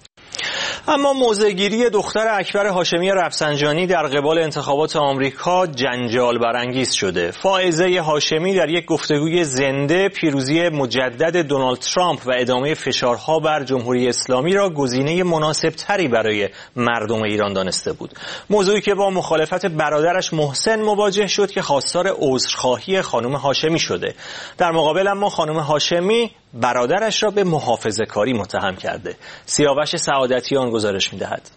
اما موضع‌گیری دختر اکبر هاشمی رفسنجانی در قبال انتخابات آمریکا جنجال برانگیز شده. فائزه هاشمی در یک گفتگوی زنده پیروزی مجدد دونالد ترامپ و ادامه فشارها بر جمهوری اسلامی را گزینه مناسب‌تری برای مردم ایران دانسته بود. موضوعی که با مخالفت برادرش محسن مواجه شد که خواستار عذرخواهی خانم هاشمی شده. در مقابل اما خانم هاشمی برادرش را به محافظه‌کاری متهم کرده. سیاوش سعادتیان گزارش می‌دهد.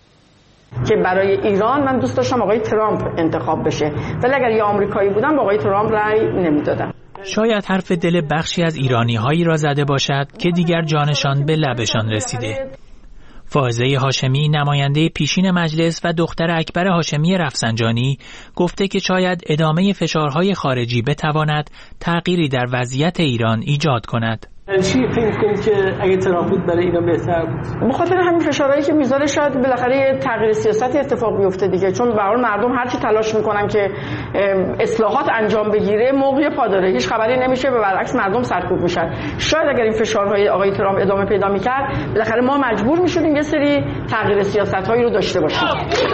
که برای ایران من دوست داشتم آقای ترامپ انتخاب بشه، ولی اگر یه آمریکایی بودم با آقای ترامپ رأی نمیدادم. شاید حرف دل بخشی از ایرانی‌هایی را زده باشد که دیگر جانشان به لبشان رسیده. فائزه هاشمی نماینده پیشین مجلس و دختر اکبر هاشمی رفسنجانی گفته که شاید ادامه فشارهای خارجی بتواند تغییری در وضعیت ایران ایجاد کند. چی فکر کنید که اگه ترامپ بود برای ایران بهتر بود؟ به خاطر همین فشارهایی که میذاره شاید بالاخره تغییر سیاست اتفاق بیفته دیگه، چون به هر حال مردم هر چی تلاش میکنن که اصلاحات انجام بگیره موقعی پا داره، هیچ خبری نمیشه و برعکس مردم سرکوب میشن. شاید اگر این فشارهای آقای ترامپ ادامه پیدا میکرد بالاخره ما مجبور میشدیم یه سری تغییر سیاست‌هایی رو داشته باشیم.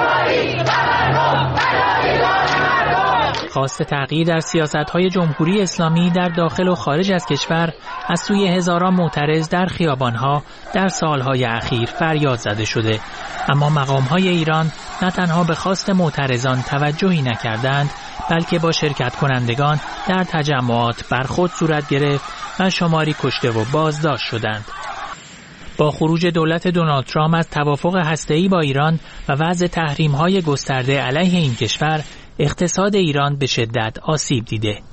خواست تغییر در سیاست‌های جمهوری اسلامی در داخل و خارج از کشور از سوی هزاران معترض در خیابان‌ها در سالهای اخیر فریاد زده شده، اما مقام‌های ایران نه تنها به خواست معترضان توجهی نکردند، بلکه با شرکت کنندگان در تجمعات برخورد صورت گرفت و شماری کشته و بازداشت شدند. با خروج دولت دونالد ترامپ از توافق هسته‌ای با ایران و وضع تحریم‌های گسترده علیه این کشور، اقتصاد ایران به شدت آسیب دیده.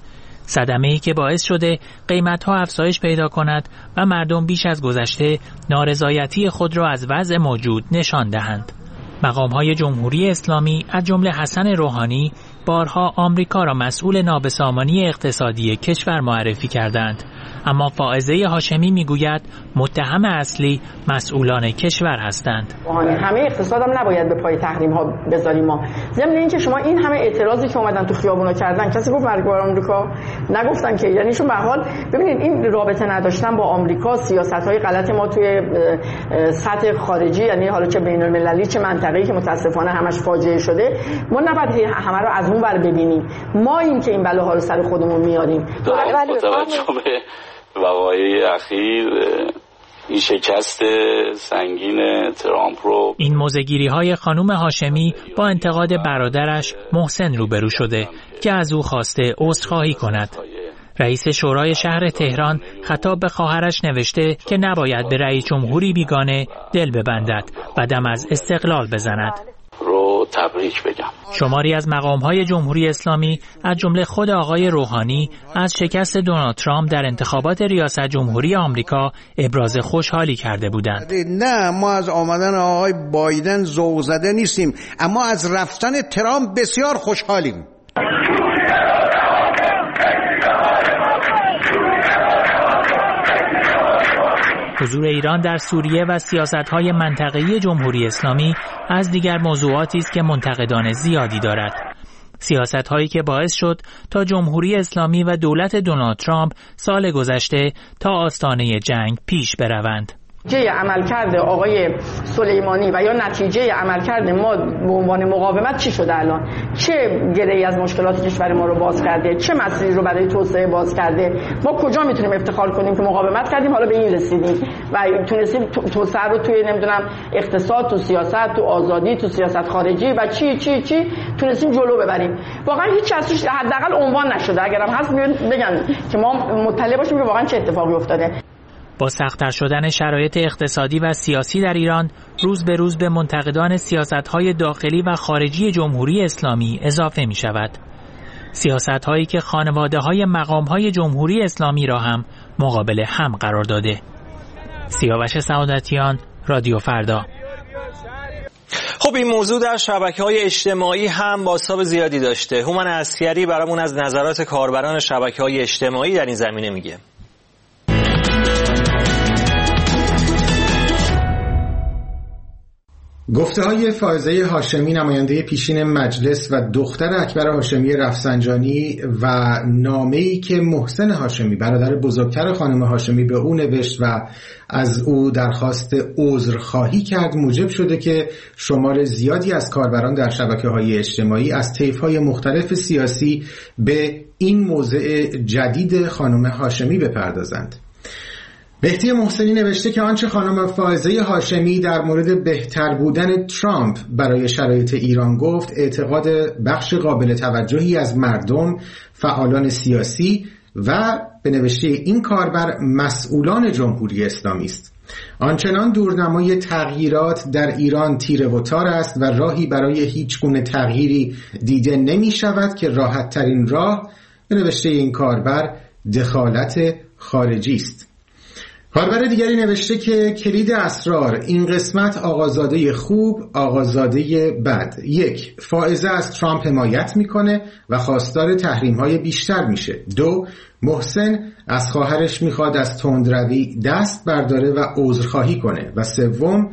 صدمه‌ای که باعث شده قیمت‌ها افزایش پیدا کند و مردم بیش از گذشته نارضایتی خود را از وضع موجود نشان دهند. مقام‌های جمهوری اسلامی از جمله حسن روحانی بارها آمریکا را مسئول نابسامانی اقتصادی کشور معرفی کردند، اما فائزه هاشمی میگوید متهم اصلی مسئولان کشور هستند. همه اقتصادم نباید به پای تحریم ها بذاریم. ما ضمن اینکه شما این همه اعتراضی که اومدن تو خیابونا کردن، کسی گفت مرگ بر آمریکا؟ نگفتن که. یعنی شما به هر حال ببینید این رابطه نداشتن با آمریکا، سیاست‌های غلط ما توی سطح خارجی، یعنی حالا چه بین‌المللی چه منطقه‌ای که متاسفانه همش فاجعه شده، ما نباید همه رو از اون ور ببینیم. ما این که این بلاها رو سر خودمون میاریم. با توجه به وقایع اخیر، این شکست سنگین ترامپ رو، این موضع‌گیری‌های خانم هاشمی با انتقاد برادرش محسن روبرو شده که از او خواسته عذرخواهی کند. رئیس شورای شهر تهران خطاب به خواهرش نوشته که نباید به رئیس جمهوری بیگانه دل ببندد و دم از استقلال بزند. رو تبریک بگم. شماری از مقام‌های جمهوری اسلامی از جمله خود آقای روحانی از شکست دونالد ترامپ در انتخابات ریاست جمهوری آمریکا ابراز خوشحالی کرده بودند. نه، ما از آمدن آقای بایدن ذوق زده نیستیم، اما از رفتن ترامپ بسیار خوشحالیم. حضور ایران در سوریه و سیاست‌های منطقه‌ای جمهوری اسلامی از دیگر موضوعاتی است که منتقدان زیادی دارد. سیاست‌هایی که باعث شد تا جمهوری اسلامی و دولت دونالد ترامپ سال گذشته تا آستانه جنگ پیش بروند. نتیجه عملکرد آقای سلیمانی و یا نتیجه عملکرد ما به عنوان مقاومت چی شده الان؟ چه گره‌ای از مشکلات کشور ما رو باز کرده؟ چه مسیری رو برای توسعه باز کرده؟ ما کجا میتونیم افتخار کنیم که مقاومت کردیم حالا به این رسیدیم و تونستیم توسعه رو توی نمیدونم اقتصاد، تو سیاست، تو آزادی، تو سیاست خارجی و چی تونستیم جلو ببریم. واقعا هیچ چیزی حداقل عنوان نشده. اگرم هست بگن که ما مطلع باشیم که واقعا چه اتفاقی افتاده. با سخت‌تر شدن شرایط اقتصادی و سیاسی در ایران، روز به روز به منتقدان سیاست‌های داخلی و خارجی جمهوری اسلامی اضافه می‌شود. سیاست‌هایی که خانواده‌های مقام‌های جمهوری اسلامی را هم مقابل هم قرار داده. سیاوش سعادتیان، رادیو فردا. خب این موضوع در شبکه‌های اجتماعی هم بازتاب زیادی داشته. هومن عسکری برامون از نظرات کاربران شبکه‌های اجتماعی در این زمینه میگه. گفته‌های فائزه هاشمی نماینده پیشین مجلس و دختر اکبر هاشمی رفسنجانی و نامه‌ای که محسن هاشمی برادر بزرگتر خانم هاشمی به او نوشت و از او درخواست عذرخواهی کرد موجب شده که شمار زیادی از کاربران در شبکه‌های اجتماعی از طیف‌های مختلف سیاسی به این موضع جدید خانم هاشمی بپردازند. بهتی محسنی نوشته که آنچه خانم فائزه هاشمی در مورد بهتر بودن ترامپ برای شرایط ایران گفت، اعتقاد بخش قابل توجهی از مردم، فعالان سیاسی و به نوشته این کاربر مسئولان جمهوری اسلامی است. آنچنان دورنمای تغییرات در ایران تیره و تار است و راهی برای هیچ گونه تغییری دیده نمی شود که راحت ترین راه به نوشته این کاربر دخالت خارجی است. کاربر دیگری نوشته که کلید اسرار این قسمت آقازاده خوب، آقازاده بد. 1. فائزه از ترامپ حمایت میکنه و خواستار تحریم‌های بیشتر میشه. 2. محسن از خواهرش میخواد از تندروی دست برداره و عذرخواهی کنه. و 3.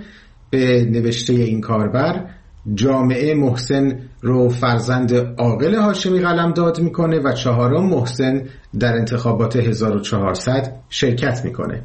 به نوشته این کاربر جامعه محسن رو فرزند عاقل هاشمی قلمداد میکنه و 4. محسن در انتخابات 1400 شرکت میکنه.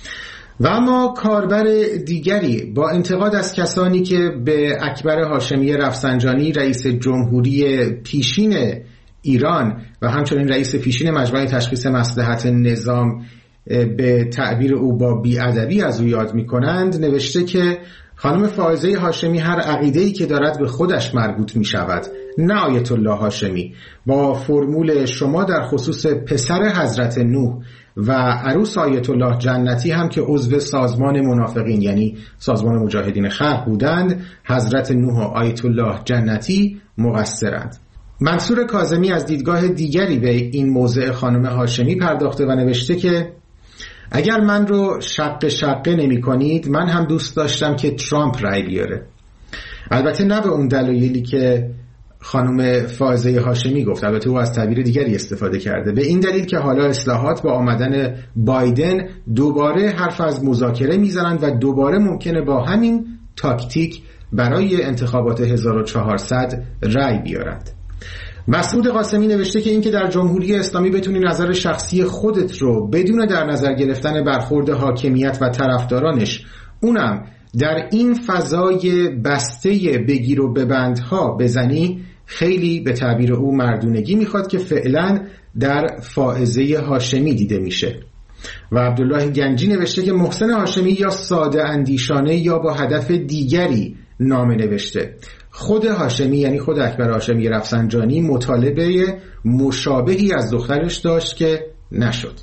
و اما کاربر دیگری با انتقاد از کسانی که به اکبر هاشمی رفسنجانی رئیس جمهوری پیشین ایران و همچنین رئیس پیشین مجمع تشخیص مصلحت نظام به تعبیر او با بی‌ادبی از او یاد می‌کنند، نوشته که خانم فائزه هاشمی هر عقیده‌ای که دارد به خودش مربوط می‌شود، نه آیت الله هاشمی. با فرمول شما در خصوص پسر حضرت نوح و عروس آیت الله جنتی هم که عضو سازمان منافقین یعنی سازمان مجاهدین خلق بودند، حضرت نوح و آیت الله جنتی مقصرند. منصور کاظمی از دیدگاه دیگری به این موضع خانم هاشمی پرداخته و نوشته که اگر من رو شقه نمی کنید، من هم دوست داشتم که ترامپ رای بیاره. البته نه به اون دلایلی که خانم فائزه هاشمی گفت، البته او از تعبیر دیگری استفاده کرده، به این دلیل که حالا اصلاحات با آمدن بایدن دوباره حرف از مذاکره میزنند و دوباره ممکنه با همین تاکتیک برای انتخابات 1400 رای بیارند. مسعود قاسمی نوشته که اینکه در جمهوری اسلامی بتونی نظر شخصی خودت رو بدون در نظر گرفتن برخورد حاکمیت و طرفدارانش، اونم در این فضای بسته بگیر و ببندها بزنی، خیلی به تعبیر او مردونگی میخواد که فعلا در فائزه هاشمی دیده میشه. و عبدالله گنجی نوشته که محسن هاشمی یا ساده اندیشانه یا با هدف دیگری نامه نوشته. خود هاشمی، یعنی خود اکبر هاشمی رفسنجانی، مطالبه مشابهی از دخترش داشت که نشد.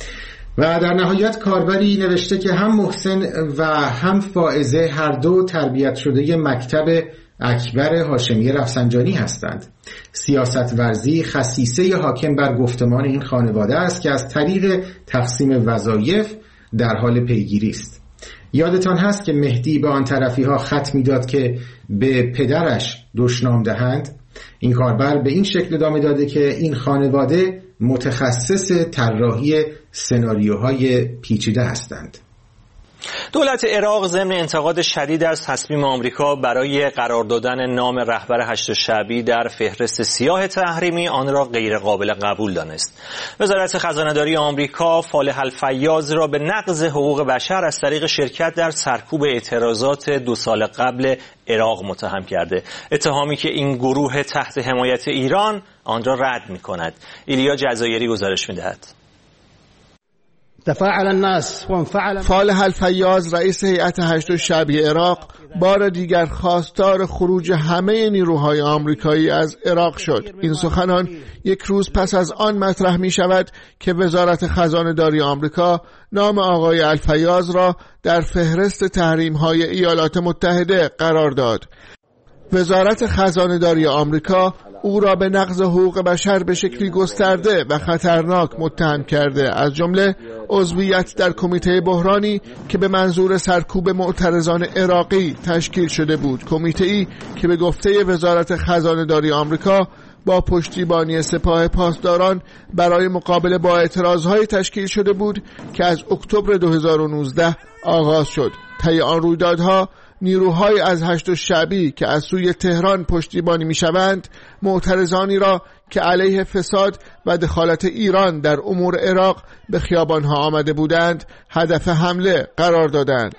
و در نهایت کاربری نوشته که هم محسن و هم فائزه هر دو تربیت شده مکتب اکبر هاشمی رفسنجانی هستند. سیاست ورزی خصیصه حاکم بر گفتمان این خانواده است که از طریق تقسیم وظایف در حال پیگیری است. یادتان هست که مهدی به آن طرفی ها خط میداد که به پدرش دشنام دهند. این کاربر به این شکل ادامه داده که این خانواده متخصص طراحی سناریوهای پیچیده هستند. دولت عراق ضمن انتقاد شدید از تصمیم آمریکا برای قرار دادن نام رهبر هشت شعبی در فهرست سیاه تحریمی آن را غیر قابل قبول دانست. وزارت خزانه‌داری آمریکا فالح الفیاض را به نقض حقوق بشر از طریق شرکت در سرکوب اعتراضات 2 سال قبل عراق متهم کرده. اتهامی که این گروه تحت حمایت ایران آن را رد می‌کند. ایلیا جزایری گزارش می‌دهد. فالح الفیاض رئیس هیئت هشت شعبی عراق بار دیگر خواستار خروج همه نیروهای آمریکایی از عراق شد. این سخنان یک روز پس از آن مطرح می شود که وزارت خزانه‌داری آمریکا نام آقای الفیاض را در فهرست تحریم‌های ایالات متحده قرار داد. وزارت خزانه‌داری آمریکا او را به نقض حقوق بشر به شکلی گسترده و خطرناک متهم کرده، از جمله عضویت در کمیته بحرانی که به منظور سرکوب معترضان عراقی تشکیل شده بود. کمیته‌ای که به گفته وزارت خزانه‌داری آمریکا با پشتیبانی سپاه پاسداران برای مقابله با اعتراضهای تشکیل شده بود که از اکتبر 2019 آغاز شد. طی آن رویدادها نیروهای از هشت شعبی که از سوی تهران پشتیبانی می‌شوند، معترضانی را که علیه فساد و دخالت ایران در امور عراق به خیابان‌ها آمده بودند، هدف حمله قرار دادند.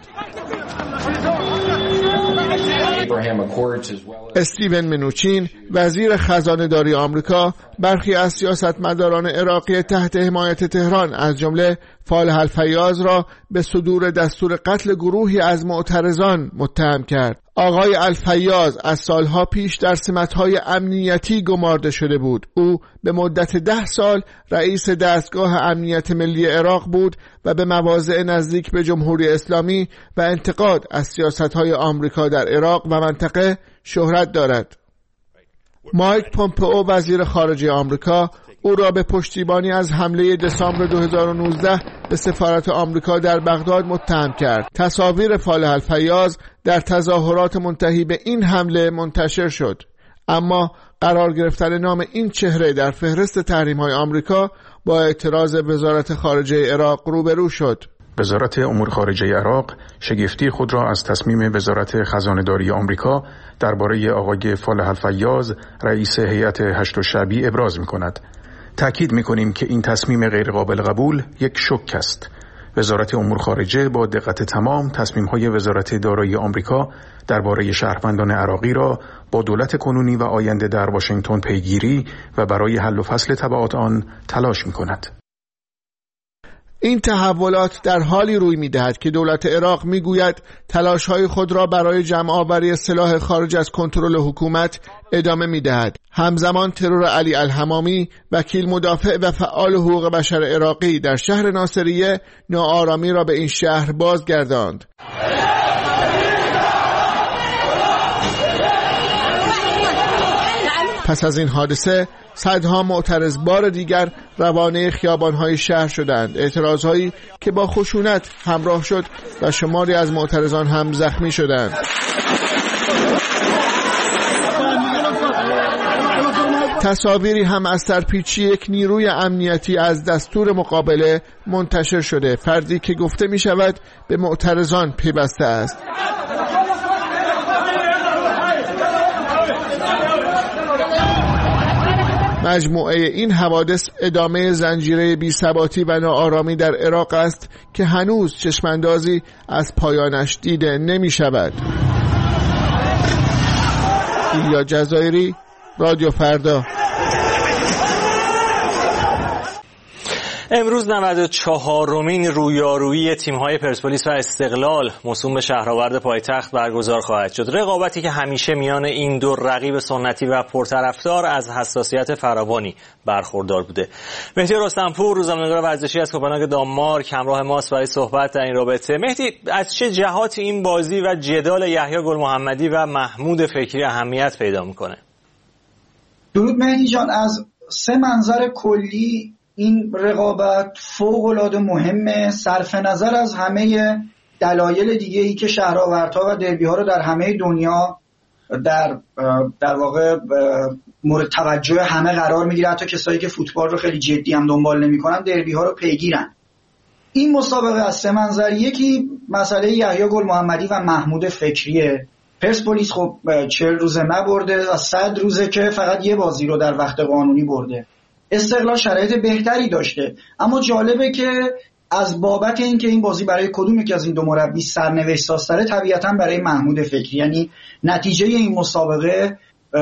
استیون منوچین وزیر خزانه‌داری آمریکا برخی از سیاستمداران عراقی تحت حمایت تهران از جمله فالح الفیاض را به صدور دستور قتل گروهی از معترضان متهم کرد. آقای الفیاض از سالها پیش در سمت‌های امنیتی گمارده شده بود. او به مدت 10 سال رئیس دستگاه امنیت ملی عراق بود و به مواضع نزدیک به جمهوری اسلامی و انتقاد از سیاست‌های آمریکا در عراق و منطقه شهرت دارد. مایک پومپئو وزیر خارجه آمریکا او را به پشتیبانی از حمله دسامبر 2019 به سفارت آمریکا در بغداد متهم کرد. تصاویر فالح الفیاض در تظاهرات منتهی به این حمله منتشر شد، اما قرار گرفتن نام این چهره در فهرست تحریم‌های آمریکا با اعتراض وزارت خارجه عراق روبرو شد. وزارت امور خارجه عراق شگفتی خود را از تصمیم وزارت خزانه‌داری آمریکا درباره آقای فالح الفیاض رئیس هیئت هشت شعبی ابراز می‌کند. تأکید می‌کنیم که این تصمیم غیرقابل قبول یک شوک است. وزارت امور خارجه با دقت تمام تصمیم‌های وزارت دارایی آمریکا درباره شهروندان عراقی را با دولت کنونی و آینده در واشنگتن پیگیری و برای حل و فصل تبعات آن تلاش می‌کند. این تحولات در حالی روی می‌دهد که دولت عراق می‌گوید تلاش‌های خود را برای جمع‌آوری سلاح خارج از کنترل حکومت ادامه می‌دهد. همزمان ترور علی الحمامی، وکیل مدافع و فعال حقوق بشر عراقی در شهر ناصریه، ناآرامی را به این شهر بازگرداند. پس از این حادثه صدها معترض بار دیگر روانه خیابان‌های شهر شدند. اعتراضهایی که با خشونت همراه شد و شماری از معترضان هم زخمی شدند. تصاویری هم از سرپیچی یک نیروی امنیتی از دستور مقابله منتشر شده. فردی که گفته می شود به معترضان پیوسته است. مجموعه این حوادث ادامه زنجیره بی‌ثباتی و ناآرامی در عراق است که هنوز چشماندازی از پایانش دیده نمی شود. ایلیا جزایری، رادیو فردا. امروز 94مین رویارویی تیم‌های پرسپولیس و استقلال موسوم به شهرآورد پایتخت برگزار خواهد شد. رقابتی که همیشه میان این دو رقیب سنتی و پرطرفدار از حساسیت فراوانی برخوردار بوده. مهدی رستمپور، روزنامه‌نگار ورزشی از کوپنهاگ دانمارک، همراه ماست برای صحبت در این رابطه. مهدی، از چه جهات این بازی و جدال یحیی گل محمدی و محمود فکری اهمیت پیدا می‌کنه؟ درود مهدی جان. از سه منظر کلی این رقابت فوق‌العاده مهمه، صرف نظر از همه دلایل دیگه‌ای که شهرآوردها و دربی‌ها رو در همه دنیا در واقع مورد توجه همه قرار میگیره. حتی کسایی که فوتبال رو خیلی جدی هم دنبال نمی‌کنن دربی‌ها رو پیگیرن. این مسابقه از سه منظر، یکی مسئله یحیی گل محمدی و محمود فکریه. پرسپولیس خب 40 روزه نبرده و 100 روزه که فقط یه بازی رو در وقت قانونی برده. استقلال شرایط بهتری داشته، اما جالبه که از بابت اینکه این بازی برای کدوم یکی از این دو مربی سرنوشت سازتره، طبیعتاً برای محمود فکری، یعنی نتیجه این مسابقه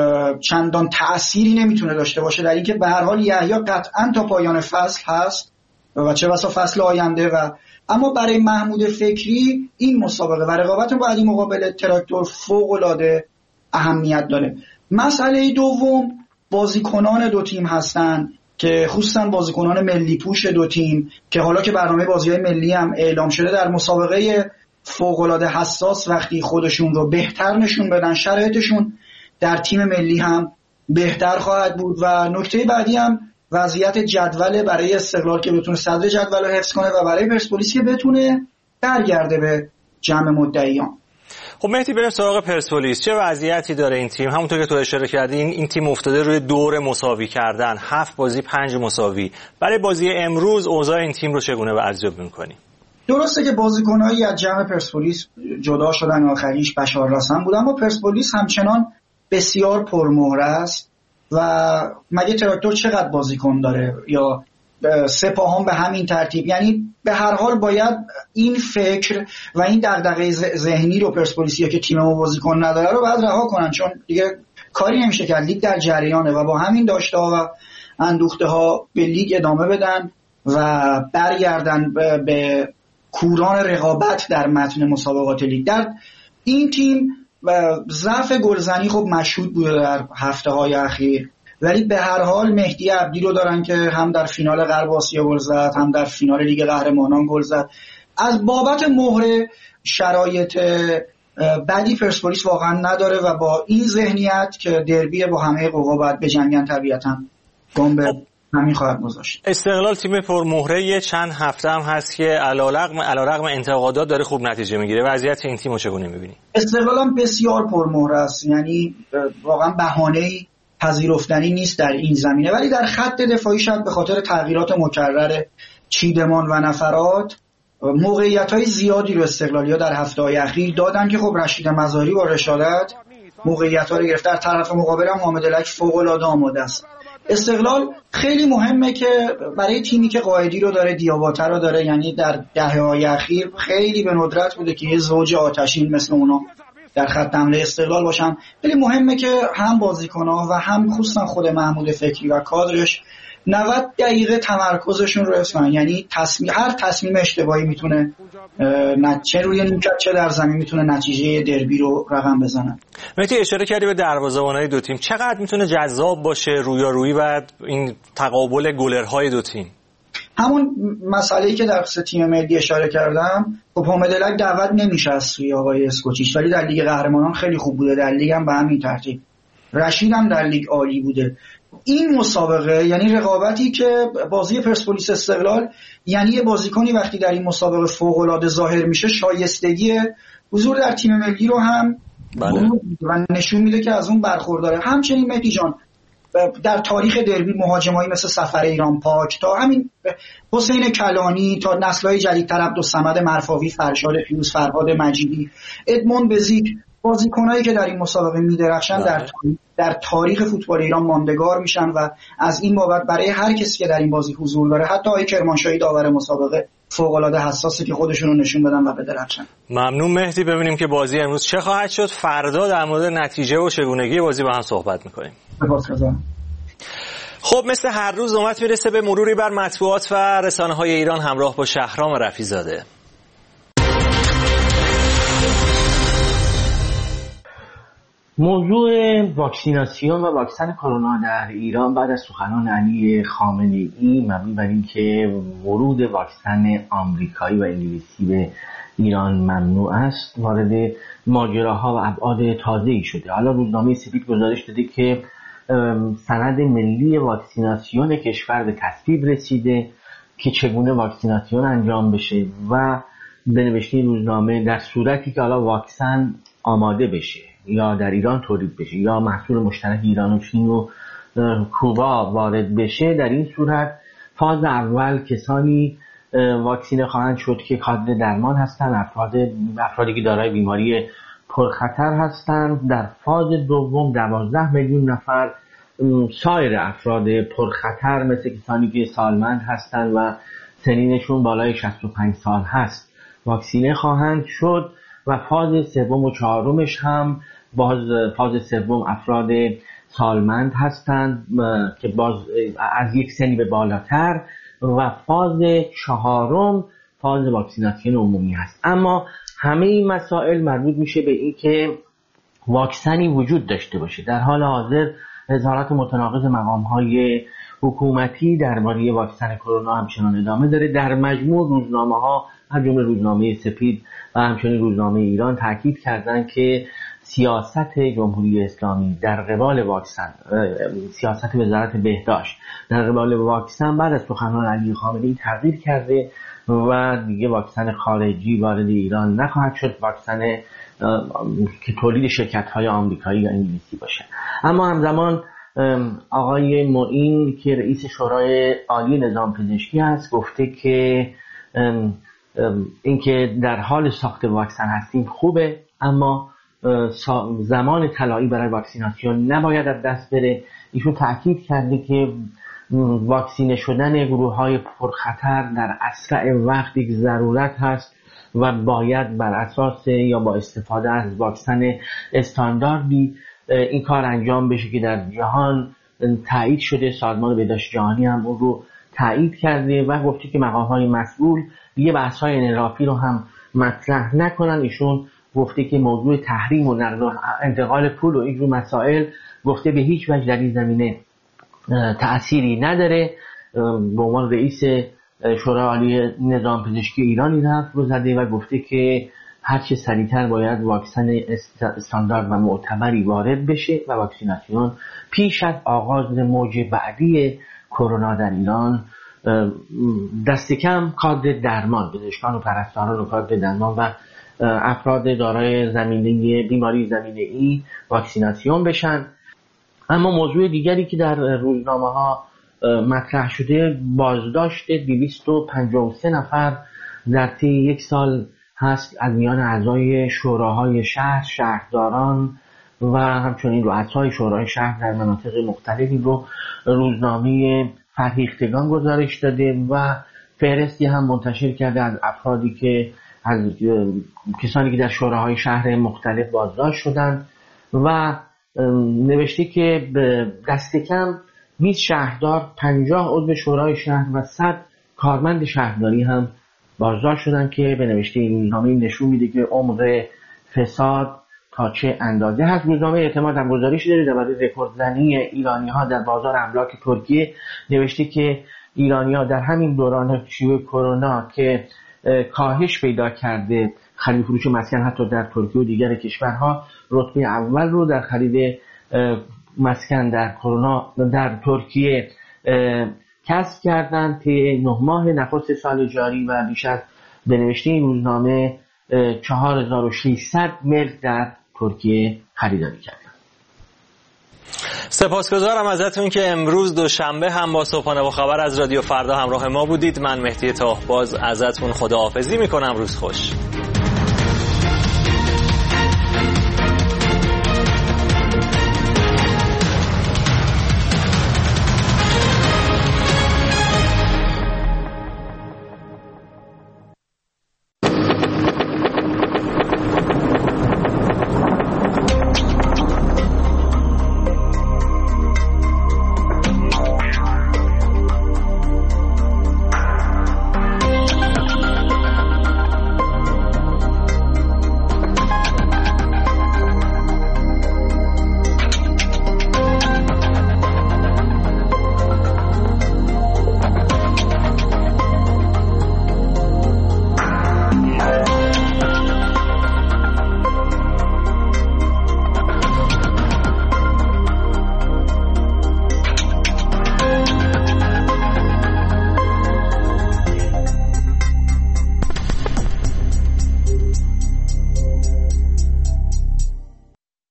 چندان تأثیری نمیتونه داشته باشه در اینکه به هر حال یحیی قطعاً تا پایان فصل هست و چه بسا فصل آینده، و اما برای محمود فکری این مسابقه و رقابت بعدی مقابل تراکتور فوق‌العاده اهمیت داره. مسئله دوم بازیکنان دو تیم هستن که خصوصا بازیکنان ملی پوش دو تیم که حالا که برنامه بازی‌های ملی هم اعلام شده، در مسابقه فوق‌العاده حساس وقتی خودشون رو بهتر نشون بدن، شرایطشون در تیم ملی هم بهتر خواهد بود. و نکته بعدی هم وضعیت جدول برای استقلال که بتونه صدر جدول رو حفظ کنه و برای پرسپولیس که بتونه برگرده به جمع مدعیان. خب مهدی، بریم سراغ پرسپولیس. چه وضعیتی داره این تیم؟ همونطور که تو اشاره کردی این تیم افتاده روی دور مساوی کردن، 7 بازی 5 مساوی. برای بازی امروز اوضاع این تیم رو چگونه ارزیابی می‌کنی؟ درسته که بازیکنایی از جمع پرسپولیس جدا شدن، آخریش بشار راسن بود، اما پرسپولیس همچنان بسیار پرمهره است. و مگه تراکتور چقدر بازیکن داره؟ یا سپاهان به همین ترتیب. یعنی به هر حال باید این فکر و این دغدغه ذهنی رو پرسپولیسیا که تیم ما بازیکن نداره رو باید رها کنن، چون دیگه کاری نمیشه کرد. لیگ در جریانه و با همین داشته‌ها و اندوخته‌ها به لیگ ادامه بدن و برگردن به کوران رقابت در متن مسابقات لیگ. در این تیم ضعف گلزنی خب مشهود بوده در هفته‌های اخیر، ولی به هر حال مهدی عبدی رو دارن که هم در فینال غرب آسیا گل زد، هم در فینال لیگ قهرمانان گل زد. از بابت مهره شرایط بعدی پرسپولیس واقعا نداره و با این ذهنیت که دربی با همه قوا باید بجنگن، طبیعتاً گام به همین خواهد گذاشت. استقلال تیم پرمهره چند هفته هم هست که علیرغم انتقادات داره خوب نتیجه میگیره. وضعیت این تیمو چگونه می‌بینی؟ استقلال هم بسیار پرمهره است، یعنی واقعا بهانه‌ای پذیرفتنی نیست در این زمینه، ولی در خط دفاعی شاید به خاطر تغییرات مکرر چیدمان و نفرات موقعیت‌های زیادی رو استقلالی‌ها در هفته‌های اخیر دادن که خب رشید مزاری با رشادت موقعیت‌ها رو گرفت. در طرف مقابل هم حامد الک فوق‌العاده آماده است. استقلال خیلی مهمه که برای تیمی که قائدی رو داره، دیاباته رو داره، یعنی در دهه‌های اخیر خیلی به ندرت بوده که یه زوج آتشین مثل اونا در خط حمله استقلال باشن. خیلی مهمه که هم بازیکن‌ها و هم خصوصا خود محمود فکری و کادرش 90 دقیقه تمرکزشون رو حفظ کنن. یعنی هر تصمیم اشتباهی میتونه چه روی نیمکت چه در زمین میتونه نتیجه دربی رو رقم بزنن. مهدی، اشاره کردی به دروازه‌بان‌های دو تیم. چقدر میتونه جذاب باشه رویارویی و این تقابل گلرهای دو تیم؟ همون مسئله‌ای که در خصوص تیم ملی اشاره کردم، خب حامد الک دعوت نمیشه از سوی آقای اسکوچیچ، ولی در لیگ قهرمانان خیلی خوب بوده، در لیگ هم به همین ترتیب. رشید هم در لیگ عالی بوده. این مسابقه یعنی رقابتی که بازی پرسپولیس استقلال، یعنی یه بازیکنی وقتی در این مسابقه فوق‌العاده ظاهر میشه شایستگی حضور در تیم ملی رو هم و نشون میده که از اون برخورداره. همچنین مهدی جان در تاریخ دربی مهاجمایی مثل سفر ایران پاک تا همین حسین کلانی تا نسل‌های جدیدتر عبدالصمد مرفاوی، فرشاد فیروز، فرهاد مجیدی، ادموند بزیک، بازیکنایی که در این مسابقه میدرخشن در تاریخ فوتبال ایران ماندگار میشن و از این بابت برای هر کسی که در این بازی حضور داره، حتی آقای کرمانشاهی داور مسابقه، فوق‌العاده حساسه که خودشون رو نشون بدن و بدرخشن. ممنون مهدی. ببینیم که بازی امروز چه خواهد شد. فردا در مورد نتیجه و چگونگی بازی با هم صحبت می‌کنیم. خب مثل هر روز نوبت میرسه به مروری بر مطبوعات و رسانه‌های ایران همراه با شهرام رفیع‌زاده. موضوع واکسیناسیون و واکسن کرونا در ایران بعد از سخنان علی خامنه‌ای مبنی بر اینکه ورود واکسن آمریکایی و انگلیسی به ایران ممنوع است وارد ماجراها و ابعاد تازه‌ای شده. حالا روزنامه سپید گزارش داده که سند ملی واکسیناسیون کشور به تصویب رسیده که چگونه واکسیناسیون انجام بشه و به نوشته روزنامه در صورتی که حالا واکسن آماده بشه یا در ایران تولید بشه یا محصول مشترک ایران و چین و کوبا وارد بشه، در این صورت فاز اول کسانی واکسینه خواهند شد که کادر درمان هستند، افرادی که دارای بیماری پرخطر هستند. در فاز دوم 12 میلیون نفر سایر افراد پرخطر مثل کسانی که سالمند هستند و سنینشون بالای 65 سال هست واکسینه خواهند شد و فاز سوم و چهارمش هم باز فاز سوم افراد سالمند هستند که باز از یک سنی به بالاتر و فاز چهارم فاز واکسیناسیون عمومی هست. اما همه این مسائل مربوط میشه به این که واکسنی وجود داشته باشه. در حال حاضر اظهارات متناقض مقام‌های حکومتی درباره واکسن کرونا همچنان ادامه داره. در مجموع روزنامه‌ها از جمله روزنامه سپید و همچنین روزنامه ایران تاکید کردند که سیاست جمهوری اسلامی در قبال واکسن، سیاست وزارت بهداشت در قبال واکسن بعد از سخنان علی خامنه‌ای تغییر کرده و دیگه واکسن خارجی وارد ایران نخواهد شد، واکسن که تولید شرکت‌های آمریکایی یا انگلیسی باشه. اما همزمان آقای معین که رئیس شورای عالی نظام پزشکی است گفته که اینکه در حال ساخت واکسن هستیم خوبه، اما زمان طلایی برای واکسیناسیون نباید از دست بره. ایشون تاکید کرده که واکسینه شدن گروه‌های پرخطر در اسرع وقت یک ضرورت هست و باید بر اساس یا با استفاده از واکسن استانداردی این کار انجام بشه که در جهان تایید شده. سازمان بهداشت جهانی هم اون رو تایید کرده و گفته که مقام‌های مسئول دیگه بحث‌های انحرافی رو هم مطرح نکنن. ایشون گفته که موضوع تحریم و نقل و انتقال پول و اینجور مسائل گفته به هیچ وجه در این زمینه تأثیری نداره. به عنوان رئیس شورای عالی نظام پزشکی ایران این حرف رو زده و گفته که هر چه سریعتر باید واکسن استاندارد و معتبری وارد بشه و واکسیناسیون پیش از آغاز موج بعدی کرونا در ایران دست کم کادر درمان، پزشکان و پرستاران و کادر درمان و افراد دارای زمینه بیماری زمینه ای واکسیناسیون بشن. اما موضوع دیگری که در روزنامه ها مطرح شده بازداشت 253 نفر در طی یک سال هست از میان اعضای شوراهای شهر، شهرداران و همچنین رؤسای شورای شهر در مناطق مختلفی رو روزنامه فرهیختگان گزارش داده و فهرستی هم منتشر کرده از افرادی که از کسانی که در شوراهای شهر مختلف بازداشت شدند و نوشته که دست کم 20 شهردار، 50 عضو شورای شهر و 100 کارمند شهرداری هم بازداشت شدند که به نوشته این روزنامه نشون میده که عمق فساد تا چه اندازه هست. روزنامه اعتماد هم گزارش داره درباره رکوردزنی ایرانی‌ها در بازار املاک ترکیه. نوشته که ایرانی‌ها در همین دوران شیوع کرونا که کاهش پیدا کرده خرید فروش مسکن حتی در ترکیه و دیگر کشورها رتبه اول رو در خرید مسکن در ترکیه کسب کردند. طی 9 ماه نخست سال جاری و بیش از به نوشته این روزنامه 4600 ملک در ترکیه خریداری کردند. سپاسگزارم ازتون که امروز دوشنبه هم با صبحانه با خبر از رادیو فردا همراه ما بودید. من مهدی تاهباز ازتون خداحافظی میکنم. روز خوش.